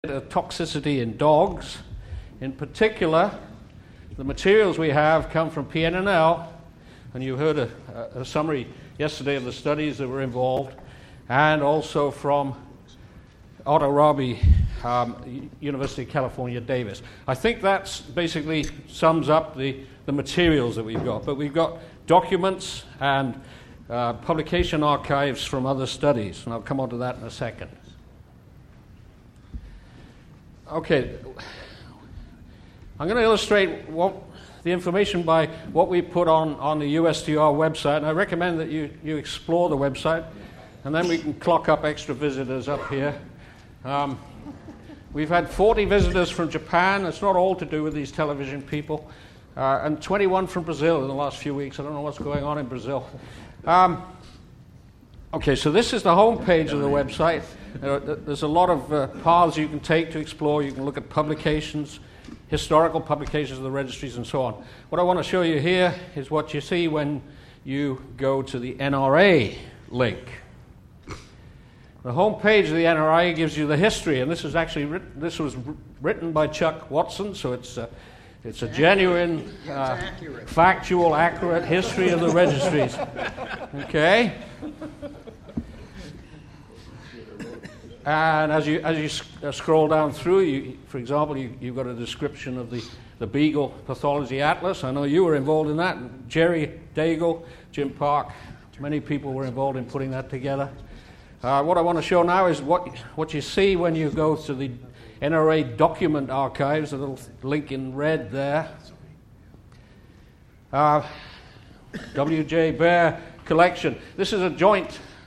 Toxicity in dogs. In particular, the materials we have come from PNNL, and you heard a summary yesterday of the studies that were involved, and also from Otto Rabi, University of California, Davis. I think that basically sums up the materials that we've got, but we've got documents and publication archives from other studies, and I'll come on to that in a second. Okay, I'm going to illustrate the information by what we put on the USTR website, and I recommend that you explore the website, and then we can clock up extra visitors up here. We've had 40 visitors from Japan. It's not all to do with these television people, and 21 from Brazil in the last few weeks. I don't know what's going on in Brazil. Okay, so this is the home page of the website. There's a lot of paths you can take to explore. You can look at publications, historical publications of the registries, and so on. What I want to show you here is what you see when you go to the NRA link. The home page of the NRA gives you the history, and this is actually this was written by Chuck Watson, so it's a genuine, factual, accurate history of the registries. Okay. And as you scroll down through, for example, you've got a description of the Beagle Pathology Atlas. I know you were involved in that. Jerry Daigle, Jim Park, many people were involved in putting that together. What I want to show now is what you see when you go to the NRA document archives, a little link in red there. W.J. Baer collection. This is a joint.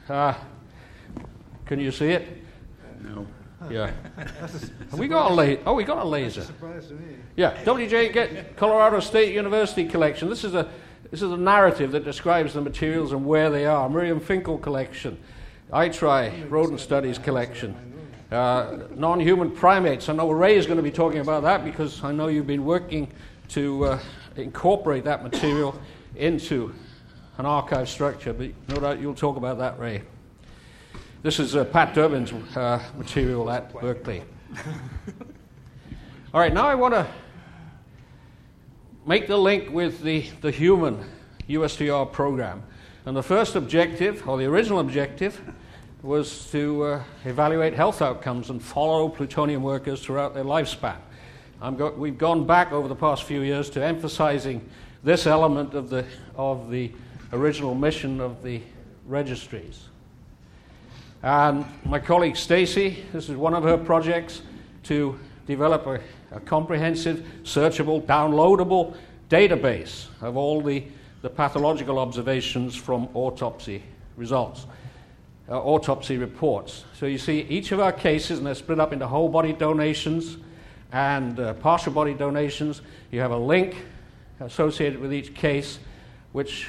Can you see it? No. Yeah. We got a laser. Oh, we got a laser. That's a surprise to me. Yeah. W.J. Colorado State University collection. This is a narrative that describes the materials and where they are. Miriam Finkel collection. ITRI Rodent Studies collection. Non-human primates. I know Ray is going to be talking about that because I know you've been working to incorporate that material into an archive structure, but no doubt you'll talk about that, Ray. This is Pat Durbin's material at Berkeley. All right, now I want to make the link with the human USTR program. And the first objective, or the original objective, was to evaluate health outcomes and follow plutonium workers throughout their lifespan. We've gone back over the past few years to emphasizing this element of the original mission of the registries. And my colleague Stacy, this is one of her projects, to develop a comprehensive, searchable, downloadable database of all the pathological observations from autopsy results, autopsy reports. So you see each of our cases, and they're split up into whole body donations and partial body donations. You have a link associated with each case, which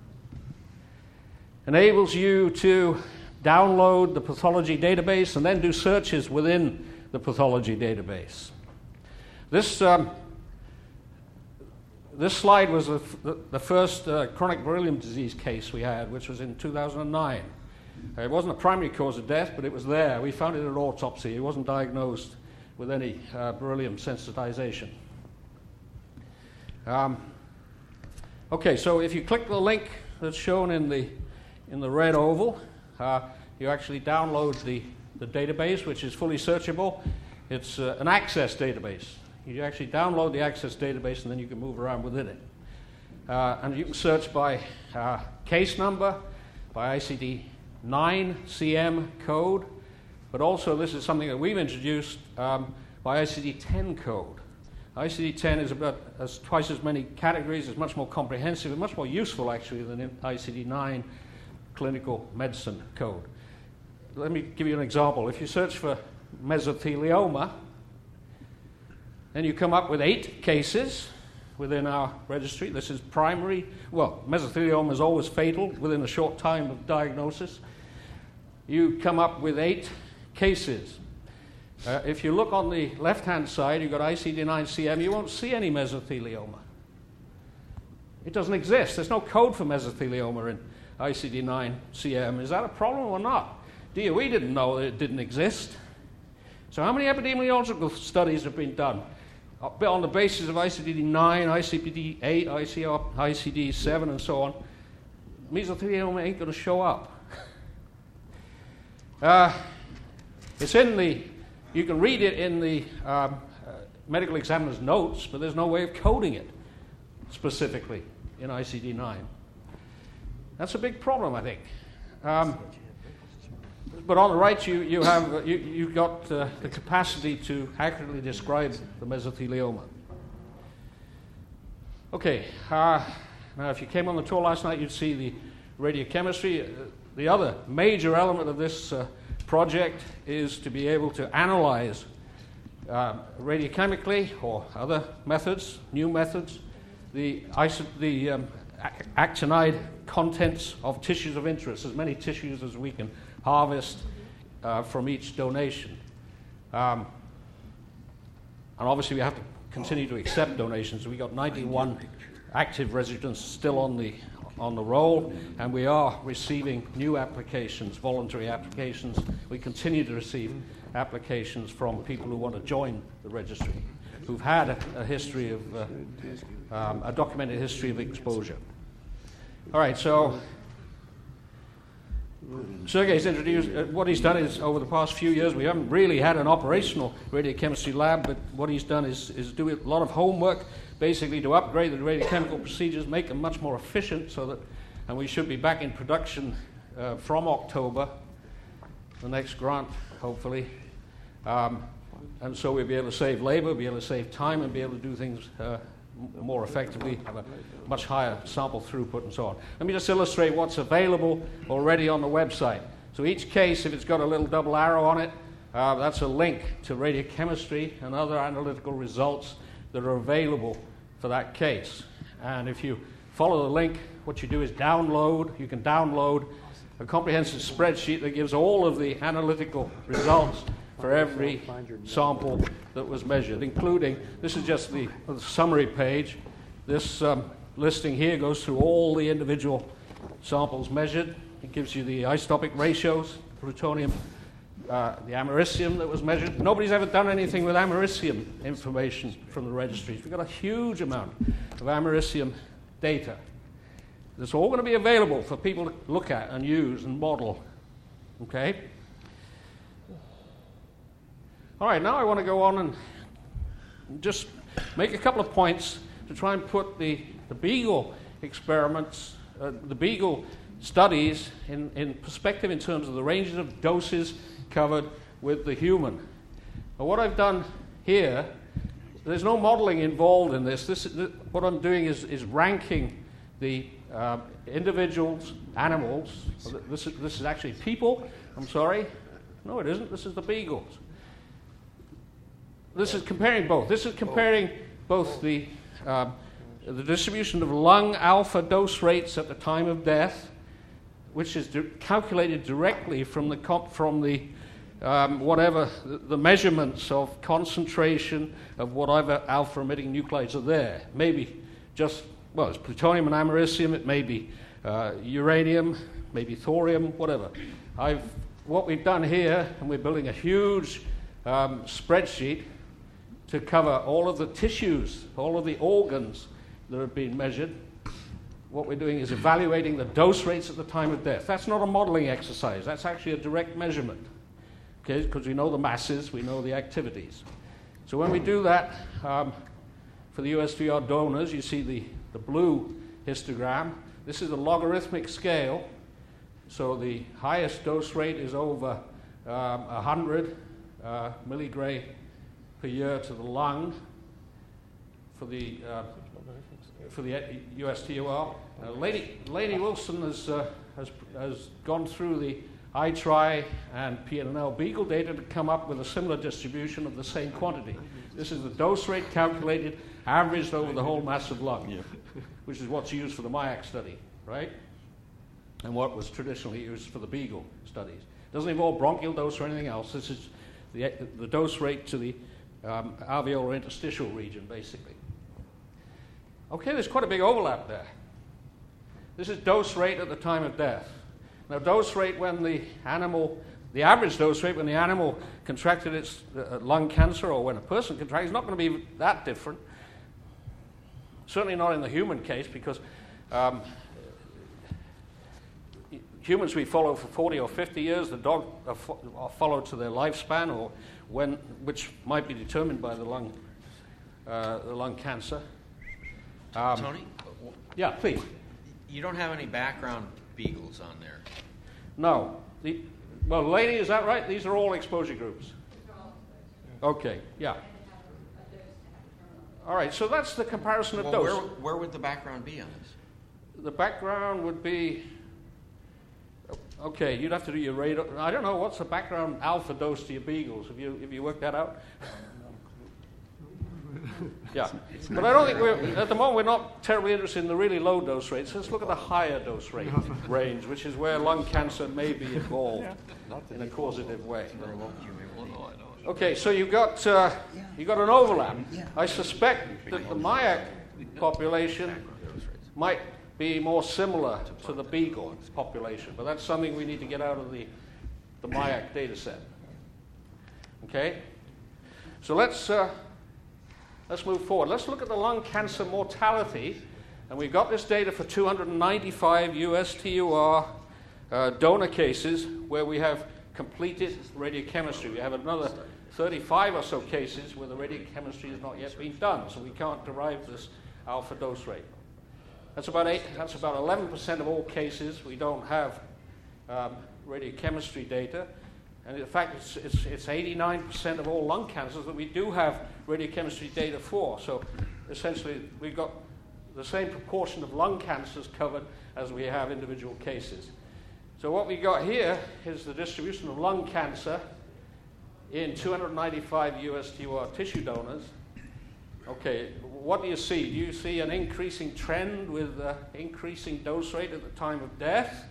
enables you to download the pathology database and then do searches within the pathology database. This slide was the first chronic beryllium disease case we had, which was in 2009. It wasn't a primary cause of death, but it was there. We found it at autopsy. It wasn't diagnosed with any beryllium sensitization. Okay, so if you click the link that's shown in the red oval, you actually download the database, which is fully searchable. It's an access database. You actually download the access database, and then you can move around within it. And you can search by case number, by ICD-9 CM code, but also this is something that we've introduced by ICD-10 code. ICD-10 has twice as many categories, is much more comprehensive, and much more useful actually than ICD-9 clinical medicine code. Let me give you an example. If you search for mesothelioma, then you come up with 8 cases within our registry. This is primary. Well, mesothelioma is always fatal within a short time of diagnosis. You come up with 8 cases. If you look on the left-hand side, you've got ICD-9-CM, you won't see any mesothelioma. It doesn't exist. There's no code for mesothelioma in ICD-9-CM. Is that a problem or not? DOE didn't know that it didn't exist. So how many epidemiological studies have been done on the basis of ICD-9, ICD-8, ICD-7, and so on? Mesothelioma ain't going to show up. It's in the, you can read it in the medical examiner's notes, but there's no way of coding it specifically in ICD-9. That's a big problem, I think. But on the right, you've got the capacity to accurately describe the mesothelioma. Okay, now if you came on the tour last night, you'd see the radiochemistry. The other major element of this project is to be able to analyze radiochemically or other methods, new methods, the actinide contents of tissues of interest, as many tissues as we can harvest from each donation. And obviously we have to continue to accept donations. We got 91 active residents still on the roll, and we are receiving new applications, voluntary applications. We continue to receive applications from people who want to join the registry, who've had a history of a documented history of exposure. All right, so Sergei's introduced, what he's done is, over the past few years, we haven't really had an operational radiochemistry lab, but what he's done is do a lot of homework, basically to upgrade the radiochemical procedures, make them much more efficient, so that, and we should be back in production from October, the next grant, hopefully. And so we'll be able to save labor, be able to save time, and be able to do things more effectively, have a much higher sample throughput and so on. Let me just illustrate what's available already on the website. So each case, if it's got a little double arrow on it, that's a link to radiochemistry and other analytical results that are available for that case. And if you follow the link, what you do is you can download a comprehensive spreadsheet that gives all of the analytical results for every sample that was measured, including, this is just the summary page. This listing here goes through all the individual samples measured. It gives you the isotopic ratios, plutonium, the americium that was measured. Nobody's ever done anything with americium information from the registries. We've got a huge amount of americium data. It's all going to be available for people to look at and use and model. Okay? All right, now I want to go on and just make a couple of points to try and put the Beagle experiments, the Beagle studies in perspective in terms of the ranges of doses covered with the human. Now, what I've done here, there's no modeling involved in this. What I'm doing is ranking the individuals, animals. This is actually people. I'm sorry. No, it isn't. This is the beagles. This is comparing both. This is comparing both the distribution of lung alpha dose rates at the time of death, which is calculated directly from the measurements of concentration of whatever alpha-emitting nuclides are there. Maybe just, well, it's plutonium and americium. It may be uranium, maybe thorium, whatever. What we've done here, and we're building a huge spreadsheet to cover all of the tissues, all of the organs that have been measured. What we're doing is evaluating the dose rates at the time of death. That's not a modeling exercise. That's actually a direct measurement, okay? Because we know the masses, we know the activities. So when we do that for the USTR donors, you see the blue histogram. This is a logarithmic scale. So the highest dose rate is over 100 milligray per year to the lung for the USTR. Lainey Wilson has gone through the iTri and PNL Beagle data to come up with a similar distribution of the same quantity. This is the dose rate calculated, averaged over the whole mass of lung, which is what's used for the MIAC study, right? And what was traditionally used for the Beagle studies. It doesn't involve bronchial dose or anything else. This is the dose rate to the alveolar interstitial region, basically. Okay, there's quite a big overlap there. This is dose rate at the time of death. Now, dose rate when the animal the average dose rate when the animal contracted its lung cancer or when a person contracts is not going to be that different. Certainly not in the human case, because humans we follow for 40 or 50 years, the dog are followed to their lifespan, or which might be determined by the lung cancer. Tony? Yeah, please. You don't have any background beagles on there. No. Well, lady, is that right? These are all exposure groups. Okay, yeah. All right, so that's the comparison of dose. Where would the background be on this? The background would be, okay, you'd have to do your radar. I don't know, what's the background alpha dose to your beagles? Have you worked that out? Yeah, but I don't think at the moment we're not terribly interested in the really low dose rates. Let's look at the higher dose rate range, which is where lung cancer may be involved in a causative way. Okay, so you've got an overlap. I suspect that the Mayak population might be more similar to the beagle population, but that's something we need to get out of the Mayak data set. Okay, so let's move forward. Let's look at the lung cancer mortality, and we've got this data for 295 US TUR donor cases where we have completed radiochemistry. We have another 35 or so cases where the radiochemistry has not yet been done, so we can't derive this alpha dose rate. That's about 11% of all cases. We don't have radiochemistry data. And in fact, it's 89% of all lung cancers that we do have radiochemistry data for. So essentially, we've got the same proportion of lung cancers covered as we have individual cases. So what we got here is the distribution of lung cancer in 295 US TUR tissue donors. Okay, what do you see? Do you see an increasing trend with increasing dose rate at the time of death?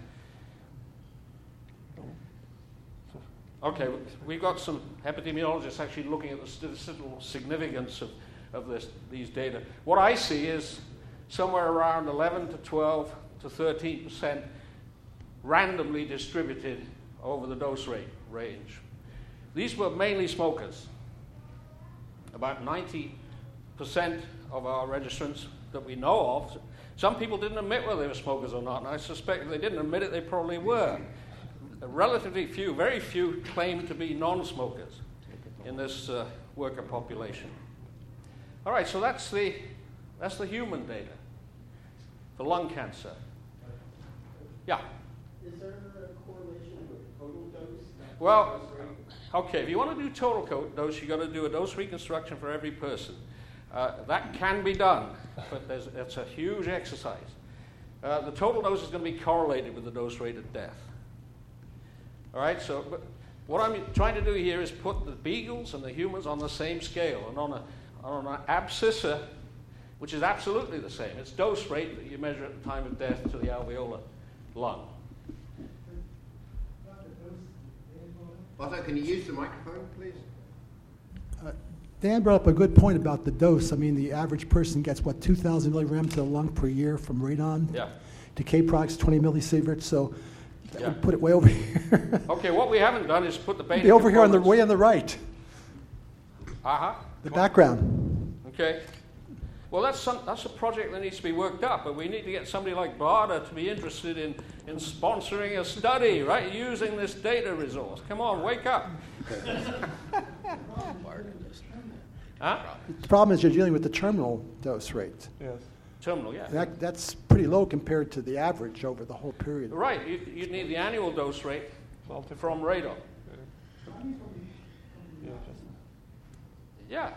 Okay, we've got some epidemiologists actually looking at the statistical significance of these data. What I see is somewhere around 11 to 12 to 13% randomly distributed over the dose rate range. These were mainly smokers. About 90% of our registrants that we know of, some people didn't admit whether they were smokers or not, and I suspect if they didn't admit it, they probably were. Relatively few, very few, claim to be non-smokers in this worker population. All right, so that's the human data for lung cancer. Yeah. Is there a correlation with total dose? Well, okay, if you want to do total dose, you've got to do a dose reconstruction for every person. That can be done, but it's a huge exercise. The total dose is going to be correlated with the dose rate of death. All right, so but what I'm trying to do here is put the beagles and the humans on the same scale, and on an abscissa, which is absolutely the same. It's dose rate that you measure at the time of death to the alveolar lung. Otto, can you use the microphone, please? Dan brought up a good point about the dose. I mean, the average person gets, 2,000 milligrams to the lung per year from radon? Yeah. Decay products, 20 millisieverts, so that would put it way over here. Okay, what we haven't done is put the beta Be over here components. way on the right. Uh-huh. The background. Okay. Well, that's a project that needs to be worked up, but we need to get somebody like BARDA to be interested in sponsoring a study, right, using this data resource. Come on, wake up. Huh? The problem is you're dealing with the terminal dose rate. Yes. Terminal, yeah. That's pretty low compared to the average over the whole period. Right, you need the annual dose rate from radon. Yeah.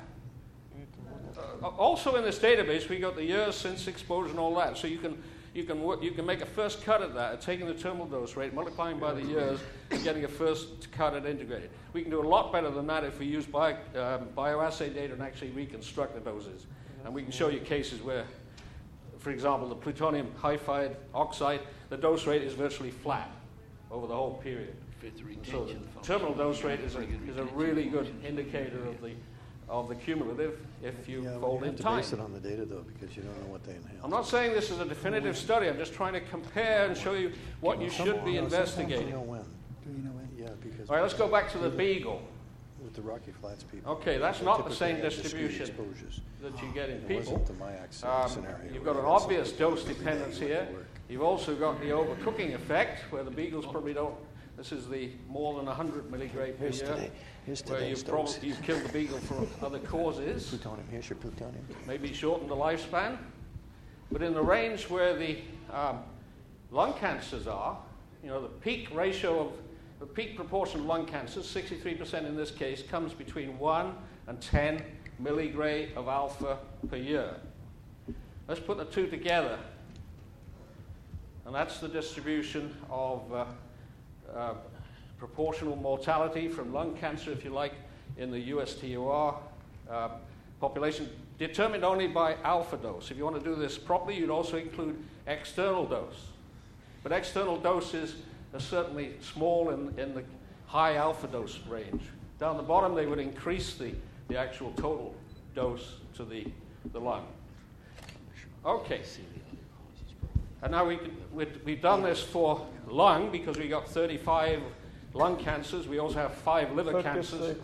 Also in this database, we got the years since exposure and all that, so you can make a first cut at that, taking the terminal dose rate, multiplying by the years, and getting a first cut at integrated. We can do a lot better than that if we use bioassay data and actually reconstruct the doses. And we can show you cases where, for example, the plutonium hydride oxide, the dose rate is virtually flat over the whole period. So the terminal dose rate is a really good indicator of the cumulative if you fold in time. You have to base it on the data, though, because you don't know what they inhale. I'm not saying this is a definitive study. I'm just trying to compare and show you what you should be investigating. Do you know when? Do you know when? Yeah, because because All right, let's go back to the beagle. with the Rocky Flats people. Okay, that's they not the typically same have discrete distribution exposures. that you get in It people. wasn't the Mayak scenario. You've got where an you had obvious something dose dependence here. You've also got the overcooking effect, where the beagles probably don't. This is the more than 100 milligray per year, where you've killed the beagle for other causes. Plutonium. Here's your plutonium. Maybe shortened the lifespan. But in the range where the lung cancers are, the peak ratio of the peak proportion of lung cancers, 63% in this case, comes between 1 and 10 milligray of alpha per year. Let's put the two together. And that's the distribution of proportional mortality from lung cancer, if you like, in the USTUR population, determined only by alpha dose. If you want to do this properly, you'd also include external dose. But external doses are certainly small in the high alpha dose range. Down the bottom, they would increase the actual total dose to the lung. Okay. And now we've done this for lung because we got 35 lung cancers. We also have 5 liver cancers.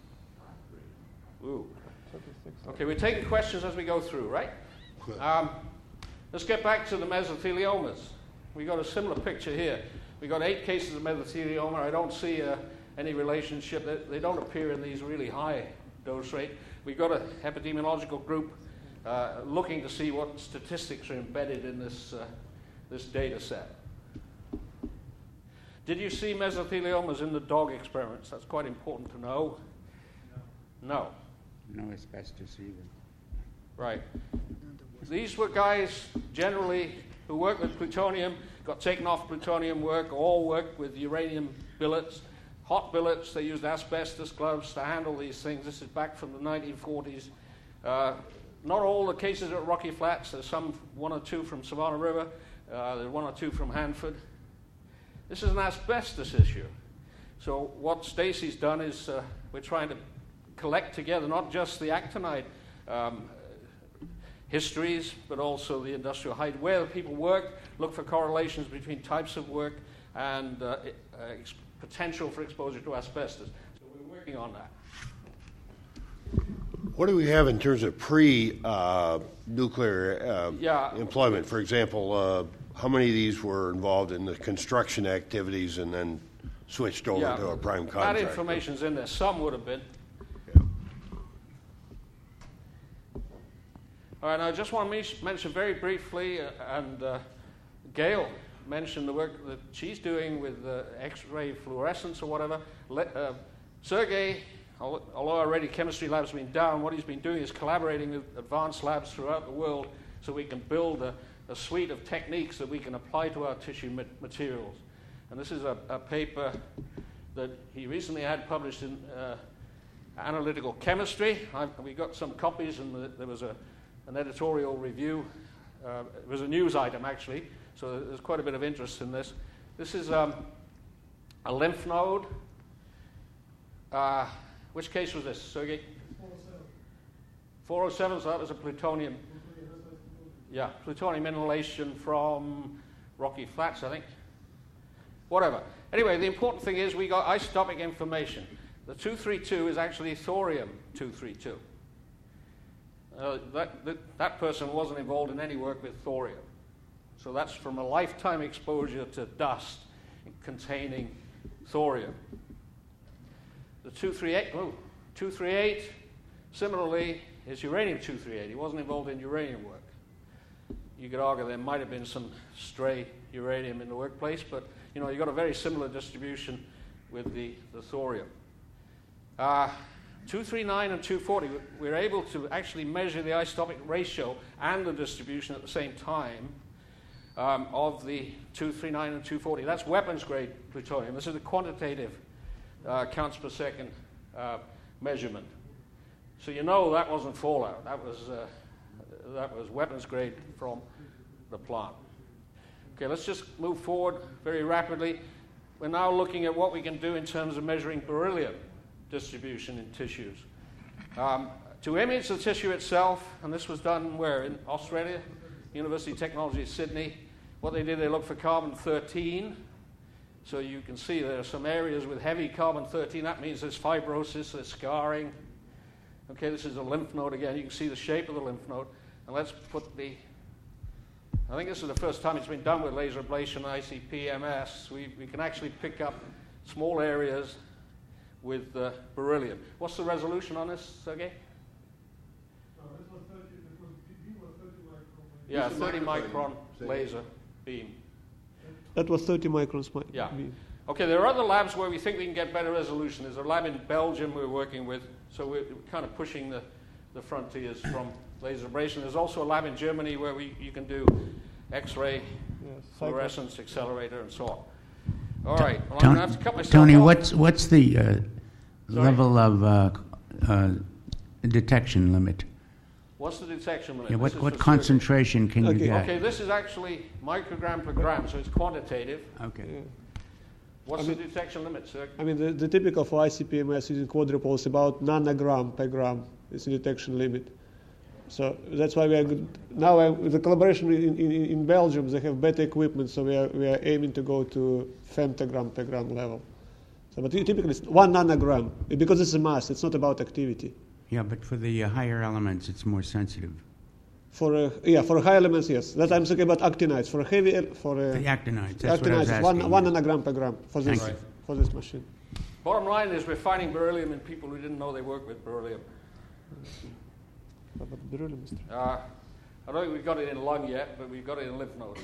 Ooh. Okay, we're taking questions as we go through, right? Let's get back to the mesotheliomas. We got a similar picture here. We got 8 cases of mesothelioma. I don't see any relationship. They don't appear in these really high dose rate. We've got a epidemiological group looking to see what statistics are embedded in this data set. Did you see mesotheliomas in the dog experiments? That's quite important to know. No. No asbestos either. Right. These were guys generally who worked with plutonium, got taken off plutonium work, all worked with uranium billets, hot billets. They used asbestos gloves to handle these things. This is back from the 1940s. Not all the cases at Rocky Flats. There's 1 or 2 from Savannah River. There's 1 or 2 from Hanford. This is an asbestos issue. So what Stacy's done is we're trying to collect together not just the actinide histories, but also the industrial height, where people work, look for correlations between types of work and potential for exposure to asbestos. So we're working on that. What do we have in terms of pre-nuclear employment? For example, how many of these were involved in the construction activities and then switched over to a prime contractor? That information's in there. Some would have been. All right, now I just want to mention very briefly, and Gail mentioned the work that she's doing with X-ray fluorescence or whatever. Sergey, although our radiochemistry lab's been down, what he's been doing is collaborating with advanced labs throughout the world so we can build a suite of techniques that we can apply to our tissue materials. And this is a paper that he recently had published in Analytical Chemistry. We got some copies, and there was an editorial review. It was a news item, actually, so there's quite a bit of interest in this. This is a lymph node. Which case was this, Sergey? 407, so that was a plutonium. Yeah, plutonium inhalation from Rocky Flats, I think. Whatever. Anyway, the important thing is we got isotopic information. The 232 is actually thorium-232. That person wasn't involved in any work with thorium. So that's from a lifetime exposure to dust containing thorium. The 238, similarly, is uranium-238. He wasn't involved in uranium work. You could argue there might have been some stray uranium in the workplace, but you've got a very similar distribution with the thorium. 239 and 240, we're able to actually measure the isotopic ratio and the distribution at the same time of the 239 and 240. That's weapons-grade plutonium. This is the quantitative counts per second measurement. So that wasn't fallout. That was weapons-grade from the plant. Okay, let's just move forward very rapidly. We're now looking at what we can do in terms of measuring beryllium distribution in tissues. To image the tissue itself, and this was done where? In Australia, University of Technology of Sydney. What they did, they looked for carbon-13, So you can see there are some areas with heavy carbon-13. That means there's fibrosis, there's scarring. Okay, this is a lymph node again. You can see the shape of the lymph node. And let's put I think this is the first time it's been done with laser ablation ICP-MS. We can actually pick up small areas with beryllium. What's the resolution on this, Sergey? This was 30, beam was 30 micron. Yeah, 30 micron laser beam. That was 30 microns. Yeah. Beam. Okay, there are other labs where we think we can get better resolution. There's a lab in Belgium we're working with, so we're kind of pushing the frontiers from laser ablation. There's also a lab in Germany where you can do X-ray, fluorescence accelerator, and so on. All right, well, I'm going to have to cut myself Tony, off. what's the level of detection limit? What's the detection limit? Yeah, This is what for concentration can you get? Okay, this is actually microgram per gram, so it's quantitative. Okay. What's the detection limit, sir? I mean, the typical for ICP-MS using quadrupole is about nanogram per gram. It's the detection limit. So that's why we are now with the collaboration in Belgium. They have better equipment, so we are aiming to go to femtogram per gram level. So, but typically it's 1 nanogram because it's a mass. It's not about activity. Yeah, but for the higher elements, it's more sensitive. For high elements, yes. That I'm talking about actinides. For heavy, The actinides, that's what I was actinides, asking. 1 nanogram per gram for this machine. Bottom line is we're finding beryllium in people who didn't know they work with beryllium. But beryllium is I don't think we've got it in lung yet, but we've got it in lymph nodes.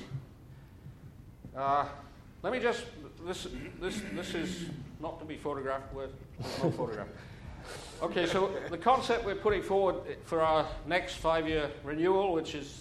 Let me just, this is not to be photographed, it's not photographed. Okay, so the concept we're putting forward for our next 5-year renewal, which is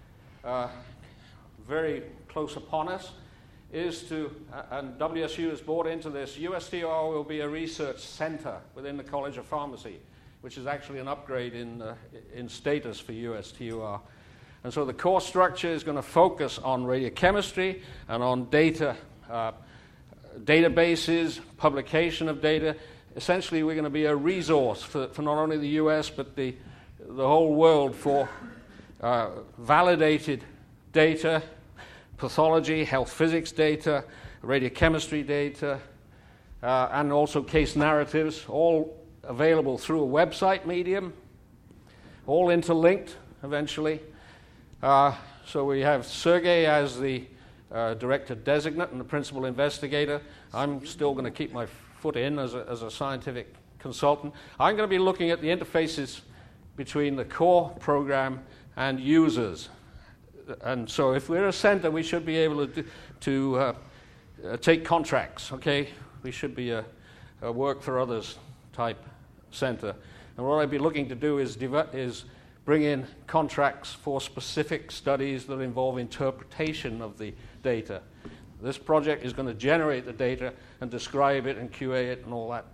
very close upon us, is to, and WSU has bought into this, USTR will be a research center within the College of Pharmacy, which is actually an upgrade in status for USTUR. And so the core structure is going to focus on radiochemistry and on data, databases, publication of data. Essentially, we're going to be a resource for not only the US, but the whole world for validated data, pathology, health physics data, radiochemistry data, and also case narratives, all available through a website medium, all interlinked eventually. So we have Sergey as the director designate and the principal investigator. I'm still going to keep my foot in as a scientific consultant. I'm going to be looking at the interfaces between the core program and users. And so if we're a center, we should be able to take contracts, okay? We should be a work for others type center. And what I'd be looking to do is bring in contracts for specific studies that involve interpretation of the data. This project is going to generate the data and describe it and QA it and all that.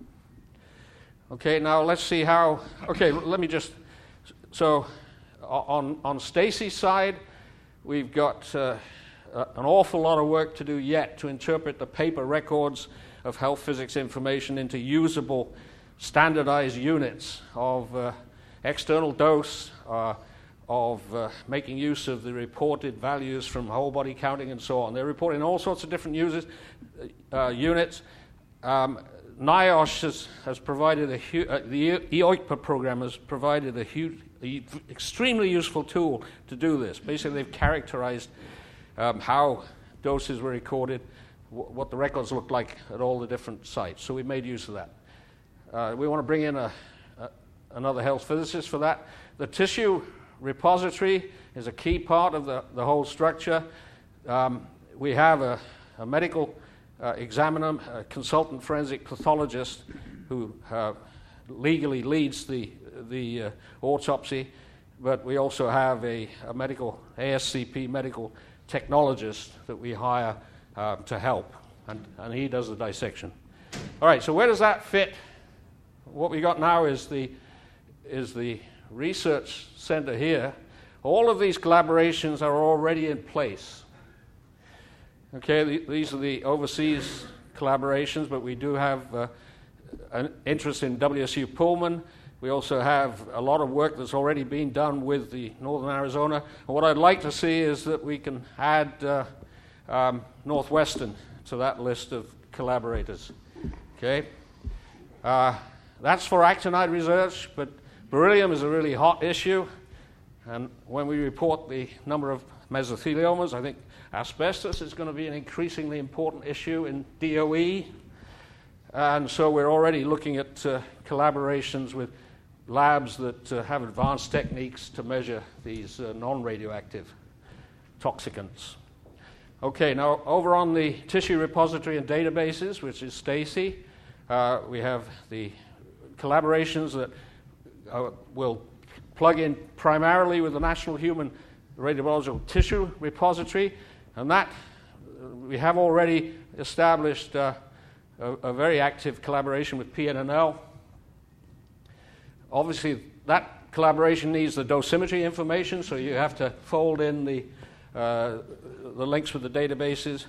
Okay, now let's see how, okay, let me just, so on Stacy's side, we've got an awful lot of work to do yet to interpret the paper records of health physics information into usable standardized units of external dose, of making use of the reported values from whole body counting and so on. They're reporting all sorts of different units. NIOSH has provided the EOICPA program has provided extremely useful tool to do this. Basically, they've characterized how doses were recorded, what the records look like at all the different sites. So we've made use of that. We want to bring in another health physicist for that. The tissue repository is a key part of the whole structure. We have a medical examiner, a consultant forensic pathologist who legally leads the autopsy, but we also have a medical ASCP medical technologist that we hire to help, and he does the dissection. All right, so where does that fit? What we got now is the research center here. All of these collaborations are already in place. Okay, these are the overseas collaborations, but we do have an interest in WSU Pullman. We also have a lot of work that's already been done with the Northern Arizona. And what I'd like to see is that we can add Northwestern to that list of collaborators. Okay? That's for actinide research, but beryllium is a really hot issue. And when we report the number of mesotheliomas, I think asbestos is going to be an increasingly important issue in DOE. And so we're already looking at collaborations with labs that have advanced techniques to measure these non-radioactive toxicants. Okay, now over on the tissue repository and databases, which is Stacy, we have the collaborations that will plug in primarily with the National Human Radiological Tissue Repository, and that we have already established a very active collaboration with PNNL. Obviously, that collaboration needs the dosimetry information, so you have to fold in the links with the databases.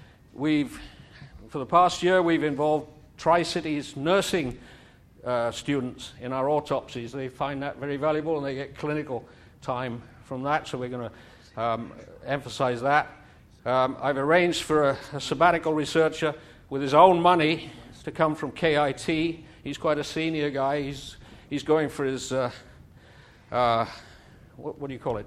For the past year, we've involved Tri-Cities nursing students in our autopsies. They find that very valuable, and they get clinical time from that, so we're going to emphasize that. I've arranged for a sabbatical researcher with his own money to come from KIT. He's quite a senior guy. He's going for his, what do you call it?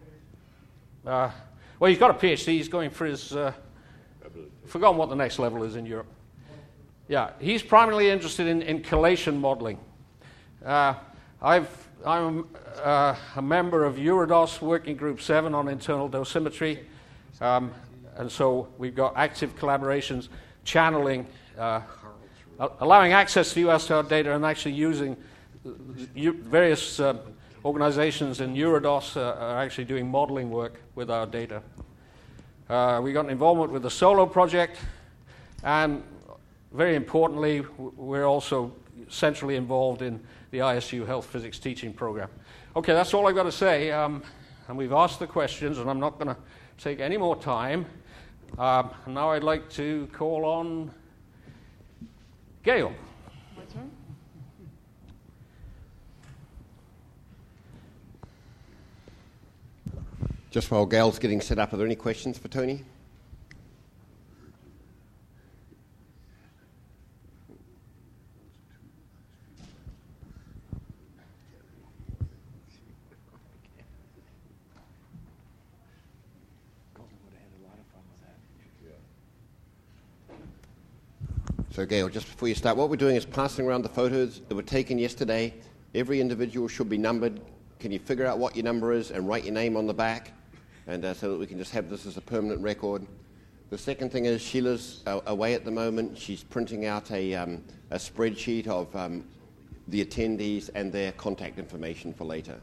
Well, he's got a PhD. He's going for his, forgotten what the next level is in Europe. Yeah, he's primarily interested in chelation modeling. I'm a member of Eurodos Working Group 7 on internal dosimetry, and so we've got active collaborations channeling, allowing access to USTR data and actually using various organizations in Eurodos are actually doing modeling work with our data. We got an involvement with the SOLO project, and very importantly, we're also centrally involved in the ISU Health Physics Teaching Program. Okay, that's all I've got to say, and we've asked the questions, and I'm not going to take any more time. Now I'd like to call on Gail. My turn? Just while Gail's getting set up, are there any questions for Tony? So, Gail, just before you start, what we're doing is passing around the photos that were taken yesterday. Every individual should be numbered. Can you figure out what your number is and write your name on the back, and so that we can just have this as a permanent record? The second thing is Sheila's away at the moment. She's printing out a spreadsheet of the attendees and their contact information for later.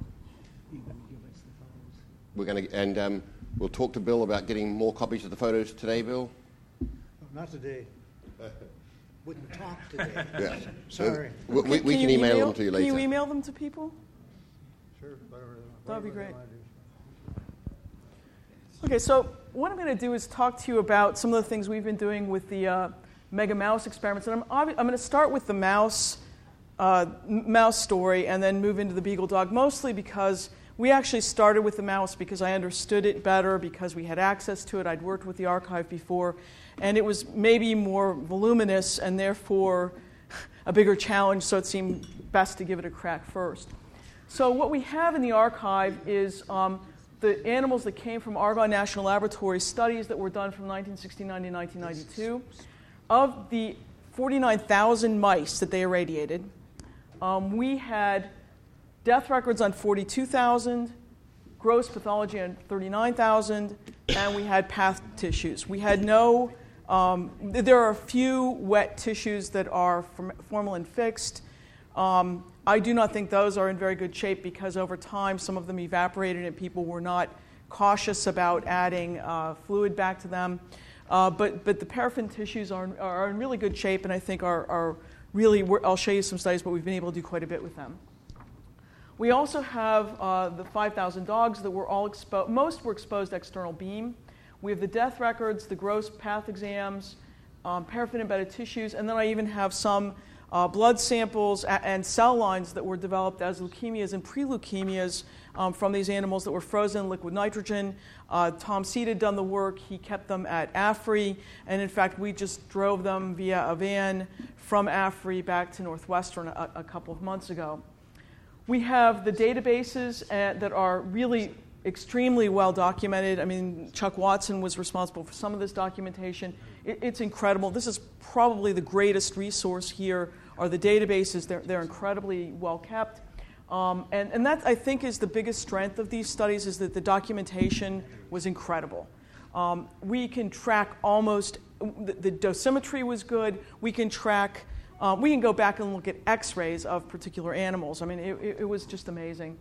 We're going to, and we'll talk to Bill about getting more copies of the photos today, Bill. Not today. Wouldn't talk today. Yeah. Sorry. We can email them to you later. Can you email them to people? Sure. That would be great. Okay, so what I'm going to do is talk to you about some of the things we've been doing with the Mega Mouse experiments. And I'm going to start with the mouse story and then move into the Beagle Dog, mostly because we actually started with the mouse because I understood it better, because we had access to it. I'd worked with the archive before, and it was maybe more voluminous and therefore a bigger challenge, so it seemed best to give it a crack first. So what we have in the archive is the animals that came from Argonne National Laboratory, studies that were done from 1969 to 1992. Of the 49,000 mice that they irradiated, we had death records on 42,000, gross pathology on 39,000, and we had path tissues. We had no, there are a few wet tissues that are formalin fixed. I do not think those are in very good shape because over time some of them evaporated and people were not cautious about adding fluid back to them. But the paraffin tissues are in really good shape, and I think are really, I'll show you some studies, but we've been able to do quite a bit with them. We also have the 5,000 dogs that were all exposed. Most were exposed to external beam. We have the death records, the gross path exams, paraffin-embedded tissues, and then I even have some blood samples and cell lines that were developed as leukemias and pre-leukemias from these animals that were frozen in liquid nitrogen. Tom Seed had done the work. He kept them at AFRI, and in fact, we just drove them via a van from AFRI back to Northwestern a couple of months ago. We have the databases that are really extremely well documented. I mean, Chuck Watson was responsible for some of this documentation. It's incredible. This is probably the greatest resource here are the databases. They're incredibly well kept. And that, I think, is the biggest strength of these studies, is that the documentation was incredible. We can track almost, the dosimetry was good. We can track, we can go back and look at x-rays of particular animals. I mean, it was just amazing.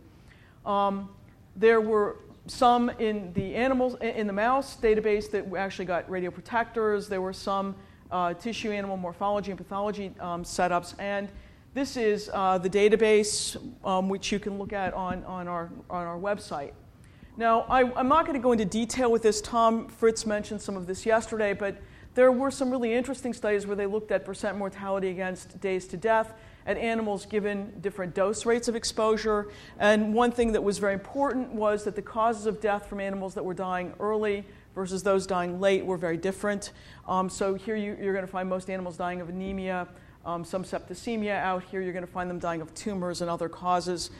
There were some in the animals, in the mouse database that actually got radioprotectors. There were some tissue animal morphology and pathology setups. And this is the database, which you can look at on our website. Now, I'm not going to go into detail with this. Tom Fritz mentioned some of this yesterday, but there were some really interesting studies where they looked at percent mortality against days to death at animals given different dose rates of exposure. And one thing that was very important was that the causes of death from animals that were dying early versus those dying late were very different. So here you're going to find most animals dying of anemia, some septicemia. Out here you're going to find them dying of tumors and other causes.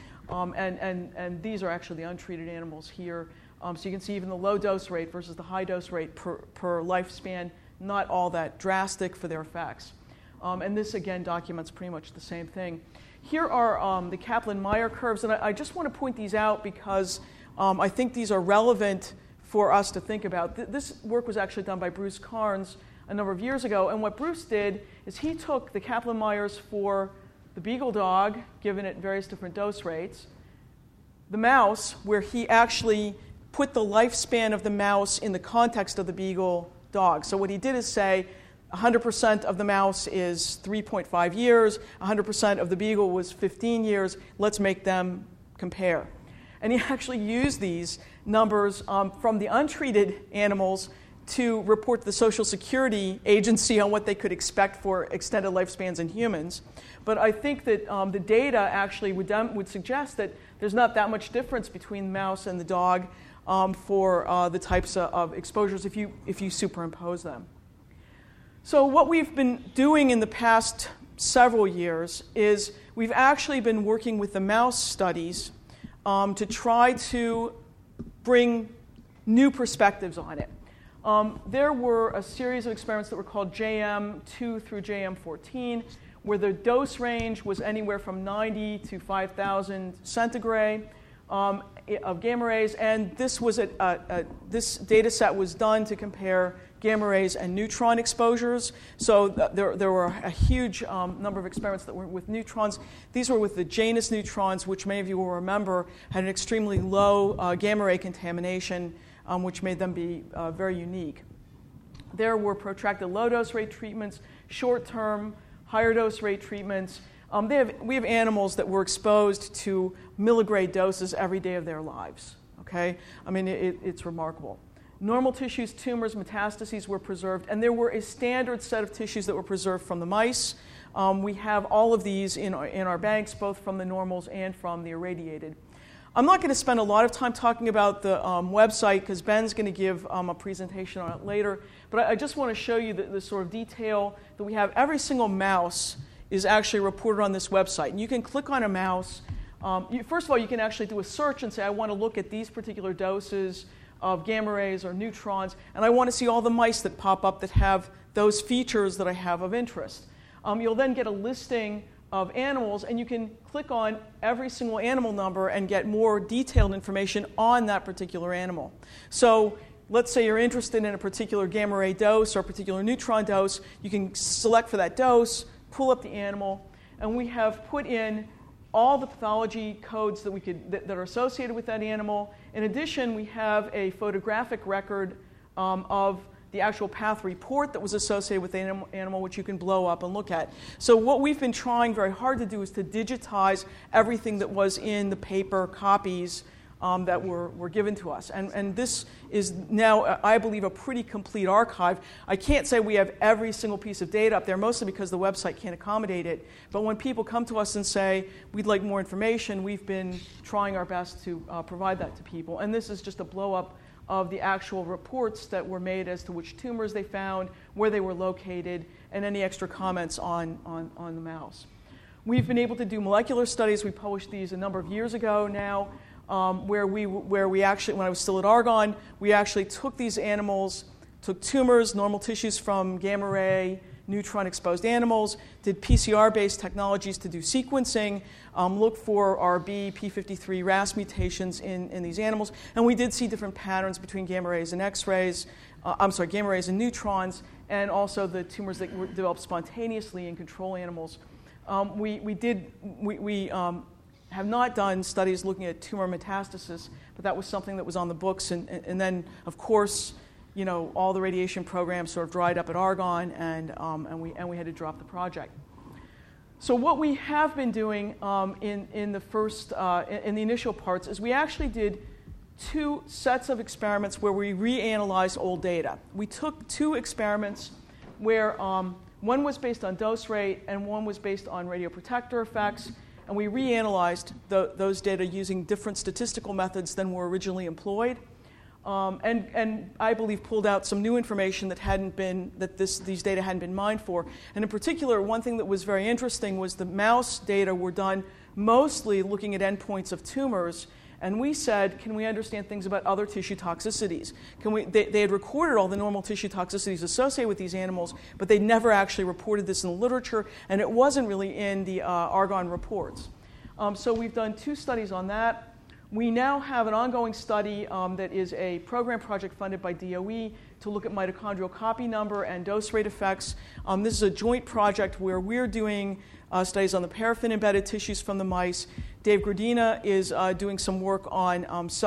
And these are actually the untreated animals here. So you can see even the low dose rate versus the high dose rate per lifespan, not all that drastic for their effects. And this, again, documents pretty much the same thing. Here are the Kaplan-Meier curves, and I just want to point these out because I think these are relevant for us to think about. This work was actually done by Bruce Carnes a number of years ago, and what Bruce did is he took the Kaplan-Meiers for the beagle dog, given at various different dose rates, the mouse, where he actually put the lifespan of the mouse in the context of the beagle dog. So what he did is say 100% of the mouse is 3.5 years, 100% of the beagle was 15 years, let's make them compare. And he actually used these numbers from the untreated animals to report to the Social Security Agency on what they could expect for extended lifespans in humans. But I think that the data actually would suggest that there's not that much difference between the mouse and the dog for the types of exposures if you superimpose them. So what we've been doing in the past several years is we've actually been working with the mouse studies to try to bring new perspectives on it. There were a series of experiments that were called JM2 through JM14, where the dose range was anywhere from 90 to 5,000 centigrade of gamma rays, and this was this data set was done to compare gamma rays and neutron exposures. So there were a huge number of experiments that were with neutrons. These were with the Janus neutrons, which many of you will remember had an extremely low gamma ray contamination, which made them be very unique. There were protracted low-dose rate treatments, short-term, higher-dose rate treatments. We have animals that were exposed to milligrade doses every day of their lives. Okay, I mean it's remarkable. Normal tissues, tumors, metastases were preserved, and there were a standard set of tissues that were preserved from the mice. We have all of these in our banks, both from the normals and from the irradiated. I'm not going to spend a lot of time talking about the website because Ben's going to give a presentation on it later, but I just want to show you the sort of detail that we have. Every single mouse is actually reported on this website, and you can click on a mouse. First of all, you can actually do a search and say, I want to look at these particular doses of gamma rays or neutrons, and I want to see all the mice that pop up that have those features that I have of interest. You'll then get a listing of animals, and you can click on every single animal number and get more detailed information on that particular animal. So let's say you're interested in a particular gamma ray dose or a particular neutron dose. You can select for that dose, pull up the animal, and we have put in all the pathology codes that are associated with that animal. In addition, we have a photographic record of the actual path report that was associated with the animal, which you can blow up and look at. So what we've been trying very hard to do is to digitize everything that was in the paper copies that were given to us. And this is now, I believe, a pretty complete archive. I can't say we have every single piece of data up there, mostly because the website can't accommodate it. But when people come to us and say, we'd like more information, we've been trying our best to provide that to people. And this is just a blow-up of the actual reports that were made as to which tumors they found, where they were located, and any extra comments on the mouse. We've been able to do molecular studies. We published these a number of years ago now, where we actually, when I was still at Argonne, we actually took these animals, took tumors, normal tissues from gamma ray, neutron-exposed animals, did PCR-based technologies to do sequencing, look for RB, P53, RAS mutations in these animals, and we did see different patterns between gamma rays and X-rays, gamma rays and neutrons, and also the tumors that were developed spontaneously in control animals. We have not done studies looking at tumor metastasis, but that was something that was on the books. And then, of course, all the radiation programs sort of dried up at Argonne, and we had to drop the project. So what we have been doing in the initial parts is we actually did 2 sets of experiments where we reanalyzed old data. We took 2 experiments where one was based on dose rate and one was based on radioprotector effects. And we reanalyzed those data using different statistical methods than were originally employed, and I believe pulled out some new information that these data hadn't been mined for. And in particular, one thing that was very interesting was the mouse data were done mostly looking at endpoints of tumors. And we said, can we understand things about other tissue toxicities? They had recorded all the normal tissue toxicities associated with these animals, but they never actually reported this in the literature, and it wasn't really in the Argonne reports. So we've done 2 studies on that. We now have an ongoing study that is a program project funded by DOE to look at mitochondrial copy number and dose rate effects. This is a joint project where we're doing studies on the paraffin-embedded tissues from the mice. Dave Gradina is doing some work on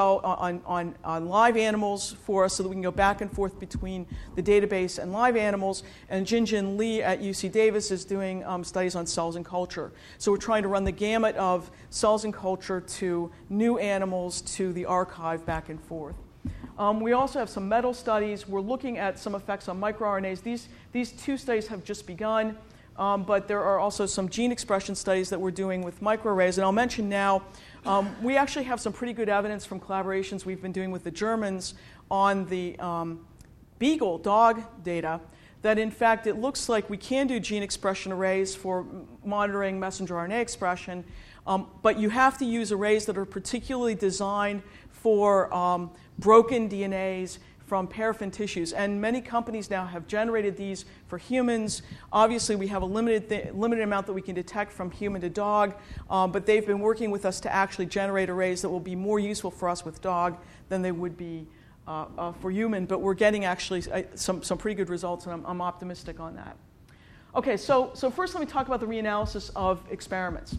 live animals for us so that we can go back and forth between the database and live animals. And Jinjin Lee at UC Davis is doing studies on cells and culture. So we're trying to run the gamut of cells and culture to new animals to the archive back and forth. We also have some metal studies. We're looking at some effects on microRNAs. These 2 studies have just begun. But there are also some gene expression studies that we're doing with microarrays. And I'll mention now, we actually have some pretty good evidence from collaborations we've been doing with the Germans on the beagle dog data that, in fact, it looks like we can do gene expression arrays for monitoring messenger RNA expression, but you have to use arrays that are particularly designed for broken DNAs from paraffin tissues. And many companies now have generated these for humans. Obviously, we have a limited amount that we can detect from human to dog, but they've been working with us to actually generate arrays that will be more useful for us with dog than they would be for human. But we're getting actually some pretty good results, and I'm optimistic on that. Okay, so first let me talk about the reanalysis of experiments.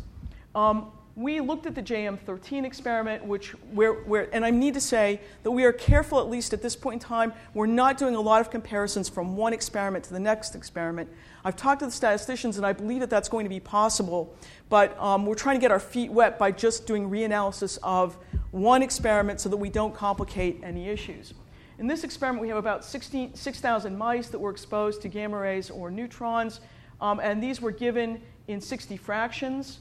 We looked at the JM13 experiment, and I need to say that we are careful, at least at this point in time. We're not doing a lot of comparisons from one experiment to the next experiment. I've talked to the statisticians, and I believe that that's going to be possible, but we're trying to get our feet wet by just doing reanalysis of one experiment so that we don't complicate any issues. In this experiment, we have about 6,000 mice that were exposed to gamma rays or neutrons, and these were given in 60 fractions.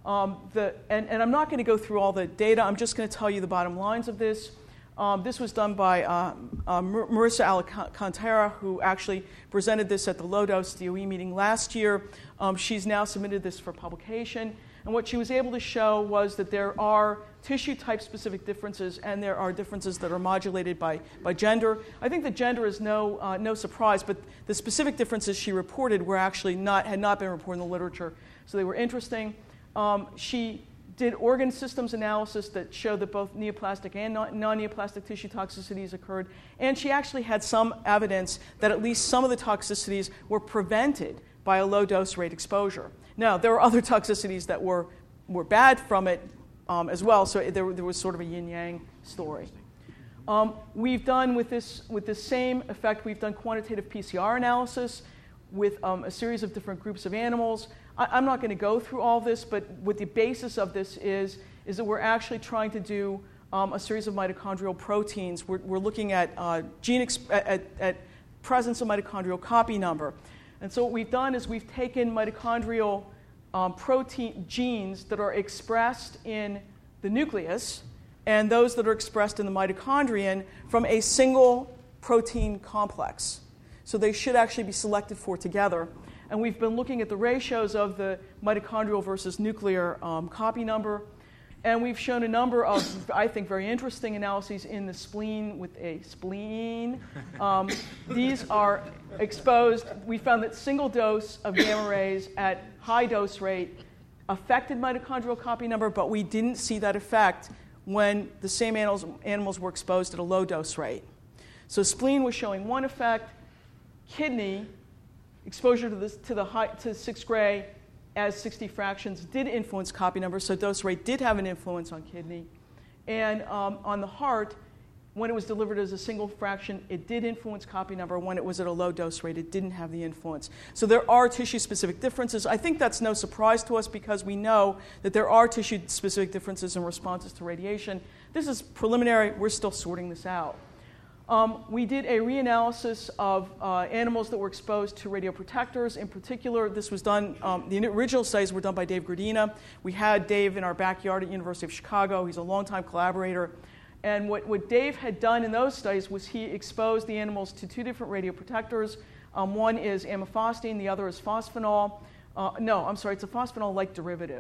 And I'm not going to go through all the data. I'm just going to tell you the bottom lines of this. This was done by Marissa Alcantara, who actually presented this at the low-dose DOE meeting last year. She's now submitted this for publication. And what she was able to show was that there are tissue-type specific differences, and there are differences that are modulated by gender. I think that gender is no surprise, but the specific differences she reported were actually had not been reported in the literature, so they were interesting. She did organ systems analysis that showed that both neoplastic and non-neoplastic tissue toxicities occurred, and she actually had some evidence that at least some of the toxicities were prevented by a low dose rate exposure. Now, there were other toxicities that were bad from it as well, so there was sort of a yin-yang story. We've done with this same effect, we've done quantitative PCR analysis with a series of different groups of animals. I'm not going to go through all this, but what the basis of this is that we're actually trying to do a series of mitochondrial proteins. We're looking at at presence of mitochondrial copy number. And so what we've done is we've taken mitochondrial protein genes that are expressed in the nucleus and those that are expressed in the mitochondrion from a single protein complex. So they should actually be selected for together. And we've been looking at the ratios of the mitochondrial versus nuclear copy number. And we've shown a number of, I think, very interesting analyses in the spleen with a spleen. These are exposed. We found that single dose of gamma rays at high dose rate affected mitochondrial copy number, but we didn't see that effect when the same animals were exposed at a low dose rate. So spleen was showing one effect. Kidney exposure to 6 gray as 60 fractions did influence copy number, so dose rate did have an influence on kidney. And on the heart, when it was delivered as a single fraction, it did influence copy number. When it was at a low dose rate, it didn't have the influence. So there are tissue-specific differences. I think that's no surprise to us because we know that there are tissue-specific differences in responses to radiation. This is preliminary. We're still sorting this out. We did a reanalysis of animals that were exposed to radioprotectors. In particular, this was done, the original studies were done by Dave Gradina. We had Dave in our backyard at University of Chicago. He's a longtime collaborator. And what Dave had done in those studies was he exposed the animals to 2 different radioprotectors. One is amifostine, the other is phosphanol. It's a phosphanol-like derivative.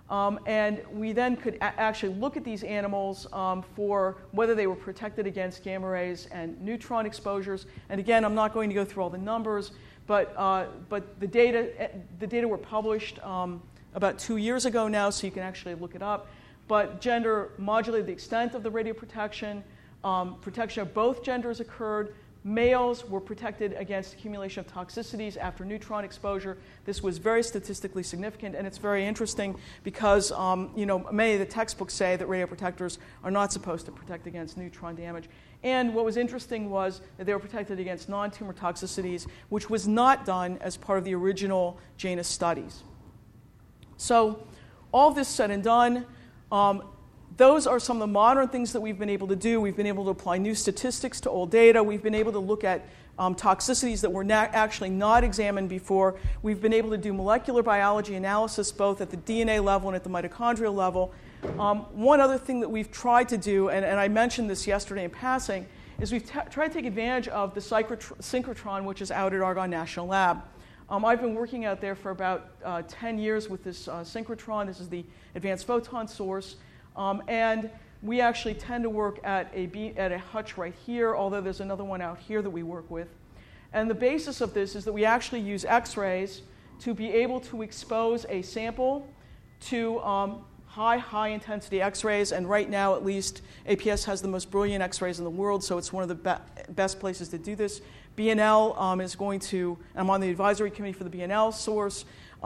And we then could actually look at these animals for whether they were protected against gamma rays and neutron exposures. And again, I'm not going to go through all the numbers, but the data were published about 2 years ago now, so you can actually look it up. But gender modulated the extent of the radioprotection. Protection of both genders occurred. Males were protected against accumulation of toxicities after neutron exposure. This was very statistically significant, and it's very interesting because many of the textbooks say that radioprotectors are not supposed to protect against neutron damage. And what was interesting was that they were protected against non-tumor toxicities, which was not done as part of the original Janus studies. So all this said and done, those are some of the modern things that we've been able to do. We've been able to apply new statistics to old data. We've been able to look at toxicities that were actually not examined before. We've been able to do molecular biology analysis both at the DNA level and at the mitochondrial level. One other thing that we've tried to do, and I mentioned this yesterday in passing, is we've tried to take advantage of the synchrotron, which is out at Argonne National Lab. I've been working out there for about 10 years with this synchrotron. This is the advanced photon source. And we actually tend to work at a hutch right here, although there's another one out here that we work with. And the basis of this is that we actually use X-rays to be able to expose a sample to high-intensity X-rays. And right now, at least, APS has the most brilliant X-rays in the world, so it's one of the best places to do this. BNL is going to, I'm on the advisory committee for the BNL source.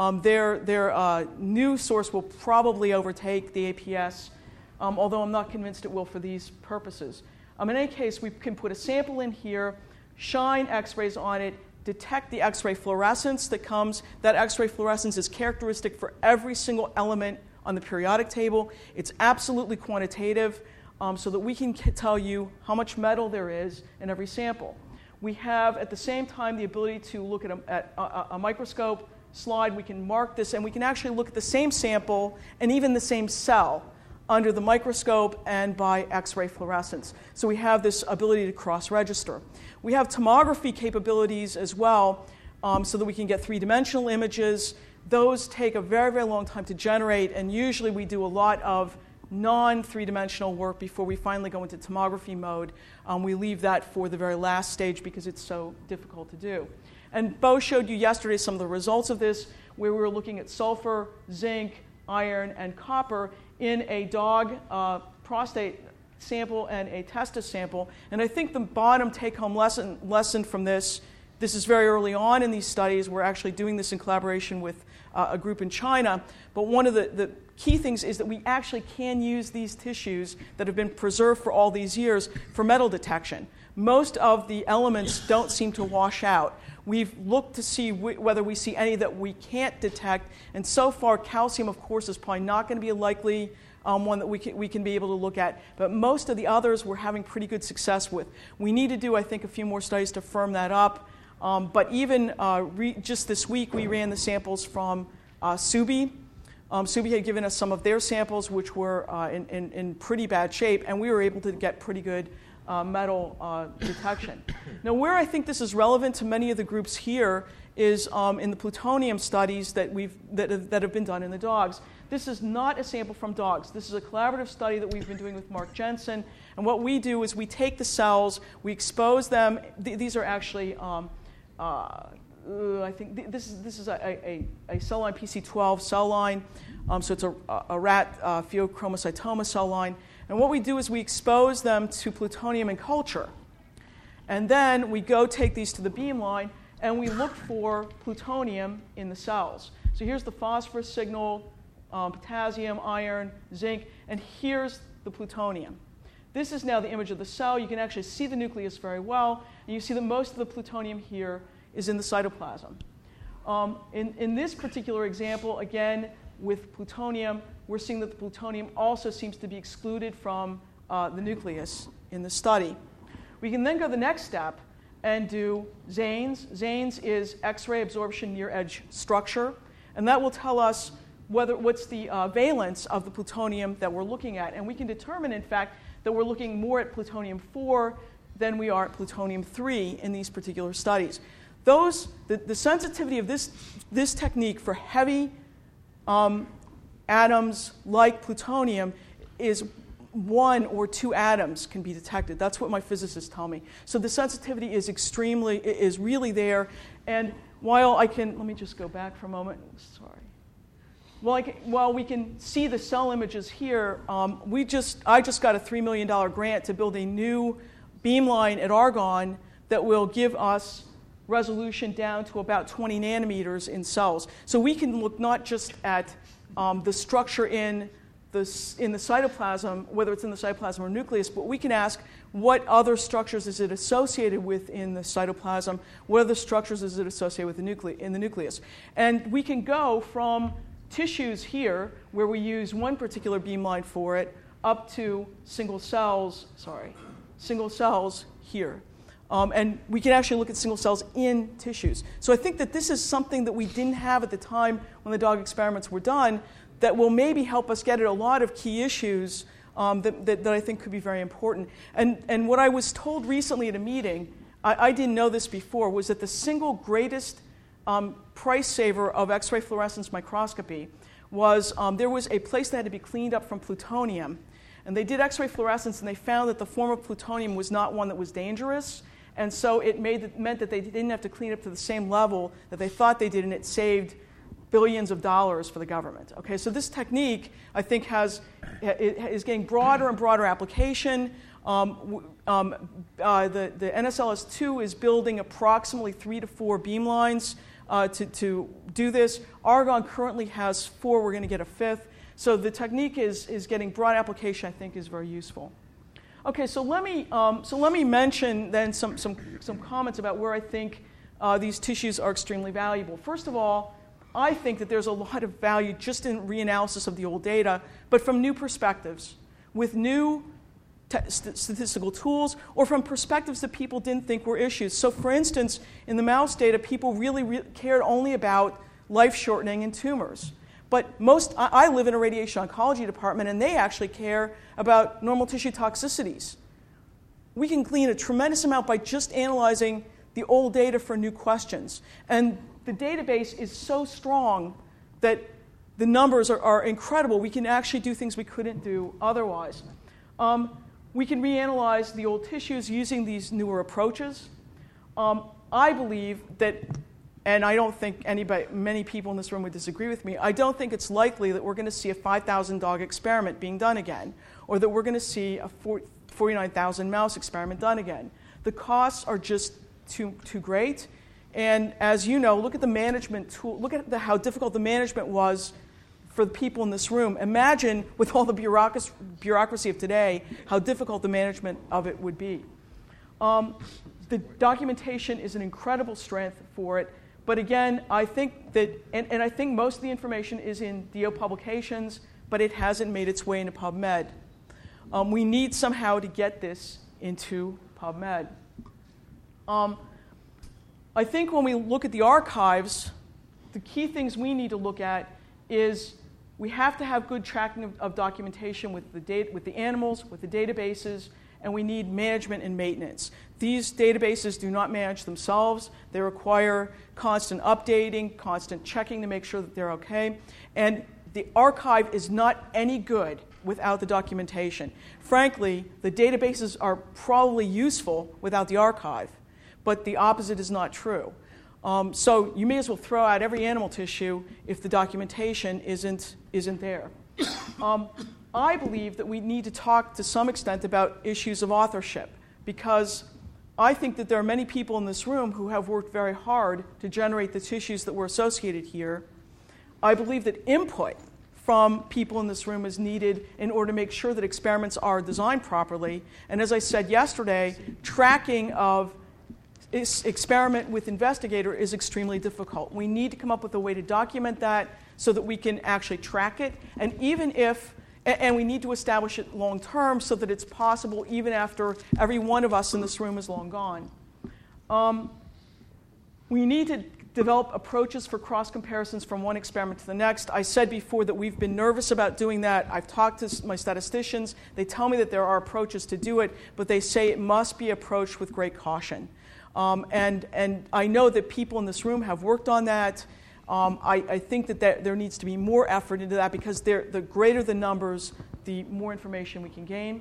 Their new source will probably overtake the APS, although I'm not convinced it will for these purposes. In any case, we can put a sample in here, shine X-rays on it, detect the X-ray fluorescence that comes. That X-ray fluorescence is characteristic for every single element on the periodic table. It's absolutely quantitative, so that we can tell you how much metal there is in every sample. We have, at the same time, the ability to look at a microscope slide. We can mark this, and we can actually look at the same sample and even the same cell under the microscope and by X-ray fluorescence. So we have this ability to cross-register. We have tomography capabilities as well, so that we can get three-dimensional images. Those take a very, very long time to generate, and usually we do a lot of non-three-dimensional work before we finally go into tomography mode. We leave that for the very last stage because it's so difficult to do. And Bo showed you yesterday some of the results of this, where we were looking at sulfur, zinc, iron, and copper in a dog prostate sample and a testis sample. And I think the bottom take-home lesson from this is very early on in these studies. We're actually doing this in collaboration with a group in China. But one of the key things is that we actually can use these tissues that have been preserved for all these years for metal detection. Most of the elements don't seem to wash out. We've looked to see whether we see any that we can't detect, and so far calcium, of course, is probably not going to be a likely one that we can be able to look at. But most of the others we're having pretty good success with. We need to do, I think, a few more studies to firm that up. But even just this week, we ran the samples from Subi. Subi had given us some of their samples, which were in pretty bad shape, and we were able to get pretty good metal detection. Now, where I think this is relevant to many of the groups here is in the plutonium studies that have been done in the dogs. This is not a sample from dogs. This is a collaborative study that we've been doing with Mark Jensen. And what we do is we take the cells, we expose them. These are actually, I think this is a cell line, PC12 cell line. So it's a rat pheochromocytoma cell line. And what we do is we expose them to plutonium in culture. And then we go take these to the beamline, and we look for plutonium in the cells. So here's the phosphorus signal, potassium, iron, zinc, and here's the plutonium. This is now the image of the cell. You can actually see the nucleus very well, and you see that most of the plutonium here is in the cytoplasm. In this particular example, again, with plutonium, we're seeing that the plutonium also seems to be excluded from the nucleus in the study. We can then go the next step and do XANES. XANES is X-ray absorption near-edge structure, and that will tell us what's the valence of the plutonium that we're looking at. And we can determine, in fact, that we're looking more at plutonium-4 than we are at plutonium-3 in these particular studies. The sensitivity of this technique for heavy atoms like plutonium is 1 or 2 atoms can be detected. That's what my physicists tell me. So the sensitivity is really there. And while let me just go back for a moment. Sorry. While we can see the cell images here, I just got a $3 million grant to build a new beamline at Argonne that will give us resolution down to about 20 nanometers in cells. So we can look not just at the structure in the cytoplasm, whether it's in the cytoplasm or nucleus, but we can ask what other structures is it associated with in the cytoplasm, what other structures is it associated with in the nucleus. And we can go from tissues here, where we use one particular beamline for it, up to single cells here. And we can actually look at single cells in tissues. So I think that this is something that we didn't have at the time when the dog experiments were done that will maybe help us get at a lot of key issues that I think could be very important. And what I was told recently at a meeting, I didn't know this before, was that the single greatest price saver of X-ray fluorescence microscopy was there was a place that had to be cleaned up from plutonium. And they did X-ray fluorescence, and they found that the form of plutonium was not one that was dangerous. And so it meant that they didn't have to clean up to the same level that they thought they did, and it saved billions of dollars for the government. Okay, so this technique, I think, is getting broader and broader application. The NSLS-2 is building approximately 3 to 4 beamlines to do this. Argonne currently has 4. We're going to get a 5th. So the technique is getting broad application, I think, is very useful. Okay, so let me mention then some comments about where I think these tissues are extremely valuable. First of all, I think that there's a lot of value just in reanalysis of the old data, but from new perspectives, with new statistical tools, or from perspectives that people didn't think were issues. So for instance, in the mouse data, people really cared only about life shortening and tumors. But I live in a radiation oncology department, and they actually care about normal tissue toxicities. We can glean a tremendous amount by just analyzing the old data for new questions. And the database is so strong that the numbers are incredible. We can actually do things we couldn't do otherwise. We can reanalyze the old tissues using these newer approaches. I believe that, and I don't think many people in this room would disagree with me, I don't think it's likely that we're going to see a 5,000 dog experiment being done again, or that we're going to see a 49,000 mouse experiment done again. The costs are just too great. And as you know, look at the management tool. Look at how difficult the management was for the people in this room. Imagine, with all the bureaucracy of today, how difficult the management of it would be. The documentation is an incredible strength for it. But again, I think that, and I think most of the information is in DO publications. but it hasn't made its way into PubMed. We need somehow to get this into PubMed. I think when we look at the archives, the key things we need to look at is we have to have good tracking of documentation with the animals, with the databases, and we need management and maintenance. These databases do not manage themselves. They require constant updating, constant checking to make sure that they're okay. And the archive is not any good without the documentation. Frankly, the databases are probably useful without the archive, but the opposite is not true. So you may as well throw out every animal tissue if the documentation isn't there. I believe that we need to talk to some extent about issues of authorship, because I think that there are many people in this room who have worked very hard to generate the tissues that were associated here. I believe that input from people in this room is needed in order to make sure that experiments are designed properly. And as I said yesterday, tracking of experiment with investigator is extremely difficult. We need to come up with a way to document that so that we can actually track it. And we need to establish it long term so that it's possible even after every one of us in this room is long gone. We need to develop approaches for cross comparisons from one experiment to the next. I said before that we've been nervous about doing that. I've talked to my statisticians. They tell me that there are approaches to do it, but they say it must be approached with great caution. And I know that people in this room have worked on that. I think that there needs to be more effort into that, because the greater the numbers, the more information we can gain.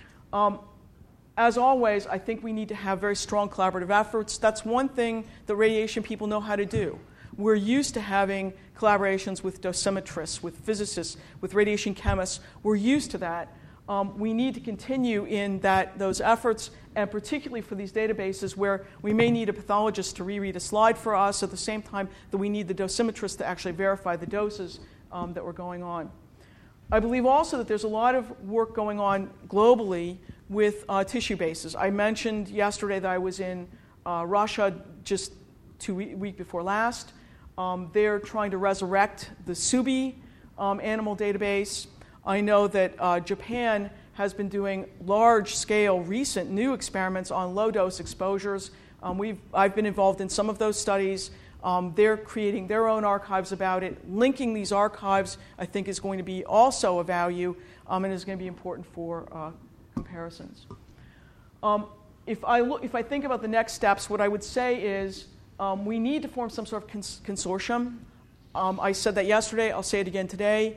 As always, I think we need to have very strong collaborative efforts. That's one thing that radiation people know how to do. We're used to having collaborations with dosimetrists, with physicists, with radiation chemists. We're used to that. We need to continue in those efforts, and particularly for these databases where we may need a pathologist to reread a slide for us at the same time that we need the dosimetrist to actually verify the doses that were going on. I believe also that there's a lot of work going on globally with tissue bases. I mentioned yesterday that I was in Russia just week before last. They're trying to resurrect the Subi animal database. I know that Japan has been doing large-scale, recent new experiments on low-dose exposures. I've been involved in some of those studies. They're creating their own archives about it. Linking these archives, I think, is going to be also a value and is going to be important for comparisons. If I think about the next steps, what I would say is we need to form some sort of consortium. I said that yesterday. I'll say it again today.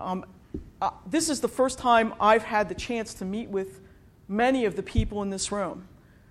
This is the first time I've had the chance to meet with many of the people in this room.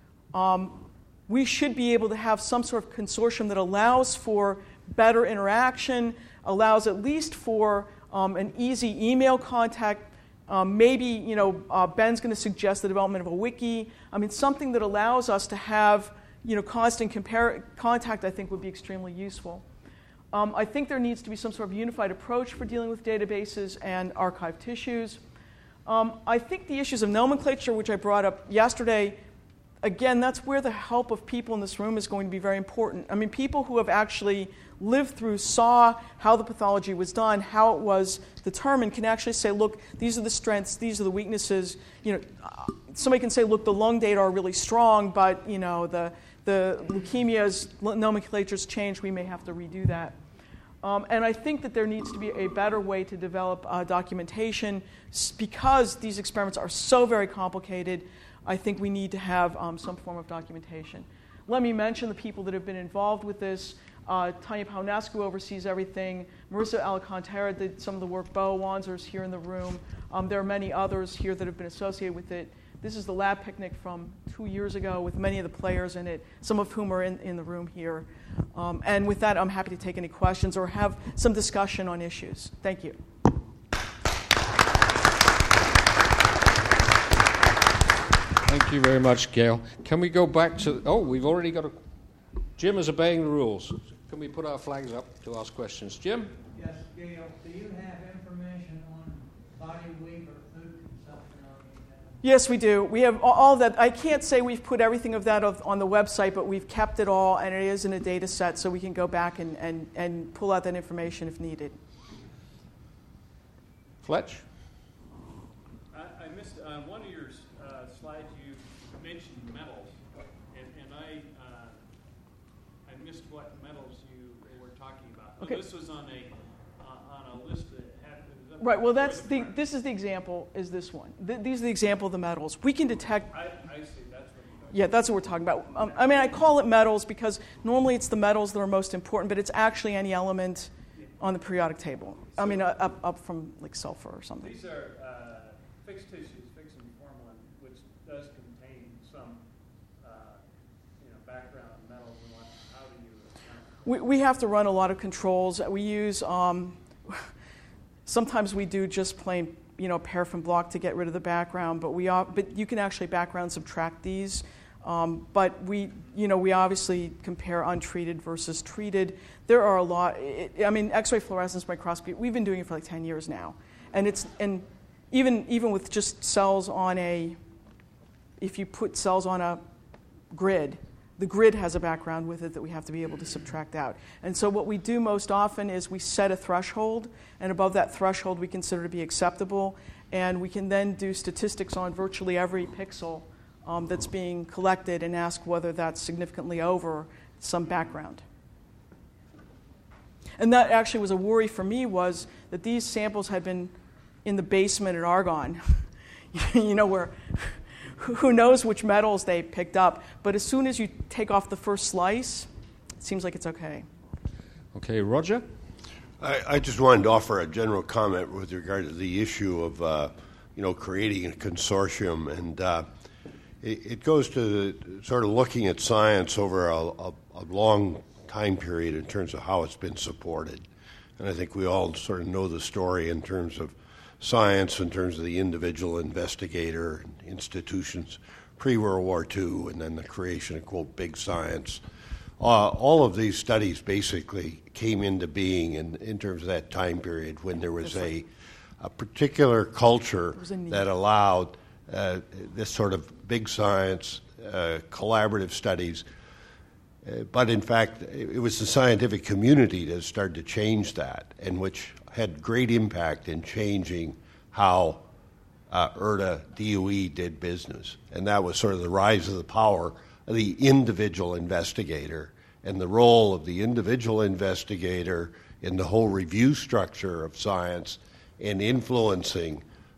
We should be able to have some sort of consortium that allows for better interaction, allows at least for an easy email contact. Maybe Ben's going to suggest the development of a wiki. Something that allows us to have constant contact, I think, would be extremely useful. I think there needs to be some sort of unified approach for dealing with databases and archived tissues. I think the issues of nomenclature, which I brought up yesterday, again, that's where the help of people in this room is going to be very important. People who have actually lived through, saw how the pathology was done, how it was determined, can actually say, look, these are the strengths, these are the weaknesses. Somebody can say, look, the lung data are really strong, but the leukemia's nomenclature's changed, we may have to redo that. And I think that there needs to be a better way to develop documentation. Because these experiments are so very complicated, I think we need to have some form of documentation. Let me mention the people that have been involved with this. Tanya Paunescu oversees everything. Marissa Alcantara did some of the work. Bo Wanzer's here in the room. There are many others here that have been associated with it. This is the lab picnic from 2 years ago with many of the players in it, some of whom are in the room here. And with that, I'm happy to take any questions or have some discussion on issues. Thank you. Thank you very much, Gail. Can we go back to... we've already got Jim is obeying the rules. Can we put our flags up to ask questions? Jim? Yes, Gail, do you have information on body weight or food consumption? Yes, we do. We have all of that. I can't say we've put everything of that on the website, but we've kept it all, and it is in a data set, so we can go back and pull out that information if needed. Fletch? I missed on one of your slides. You mentioned metals, and I missed what metals you were talking about. Okay. This was on a list that had. Right. Well, this is the example. Is this one? These are the example of the metals. We can detect. I see. That's what you're talking about. Yeah, that's what we're talking about. I mean, I call it metals because normally it's the metals that are most important, but it's actually any element on the periodic table. I mean, up from like sulfur or something. These are fixed tissues, fixed and formalin, which does contain some, background metals and what. How do you? We have to run a lot of controls. We use. Sometimes we do just plain, paraffin block to get rid of the background, but you can actually background subtract these. But we obviously compare untreated versus treated. There are a lot. X-ray fluorescence microscopy. We've been doing it for like 10 years now, and even with just cells on if you put cells on a grid, the grid has a background with it that we have to be able to subtract out. And so what we do most often is we set a threshold, and above that threshold we consider to be acceptable, and we can then do statistics on virtually every pixel that's being collected and ask whether that's significantly over some background. And that actually was a worry for me, was that these samples had been in the basement at Argonne, where who knows which metals they picked up. But as soon as you take off the first slice, it seems like it's okay. Okay, Roger? I just wanted to offer a general comment with regard to the issue of, creating a consortium. And it goes to sort of looking at science over a long time period in terms of how it's been supported. And I think we all sort of know the story in terms of science, in terms of the individual investigator, institutions, pre-World War II, and then the creation of, quote, big science. All of these studies basically came into being in terms of that time period when there was a particular culture that allowed this sort of big science, collaborative studies. But in fact, it was the scientific community that started to change that, and which had great impact in changing how IRTA DOE did business. And that was sort of the rise of the power of the individual investigator and the role of the individual investigator in the whole review structure of science and influencing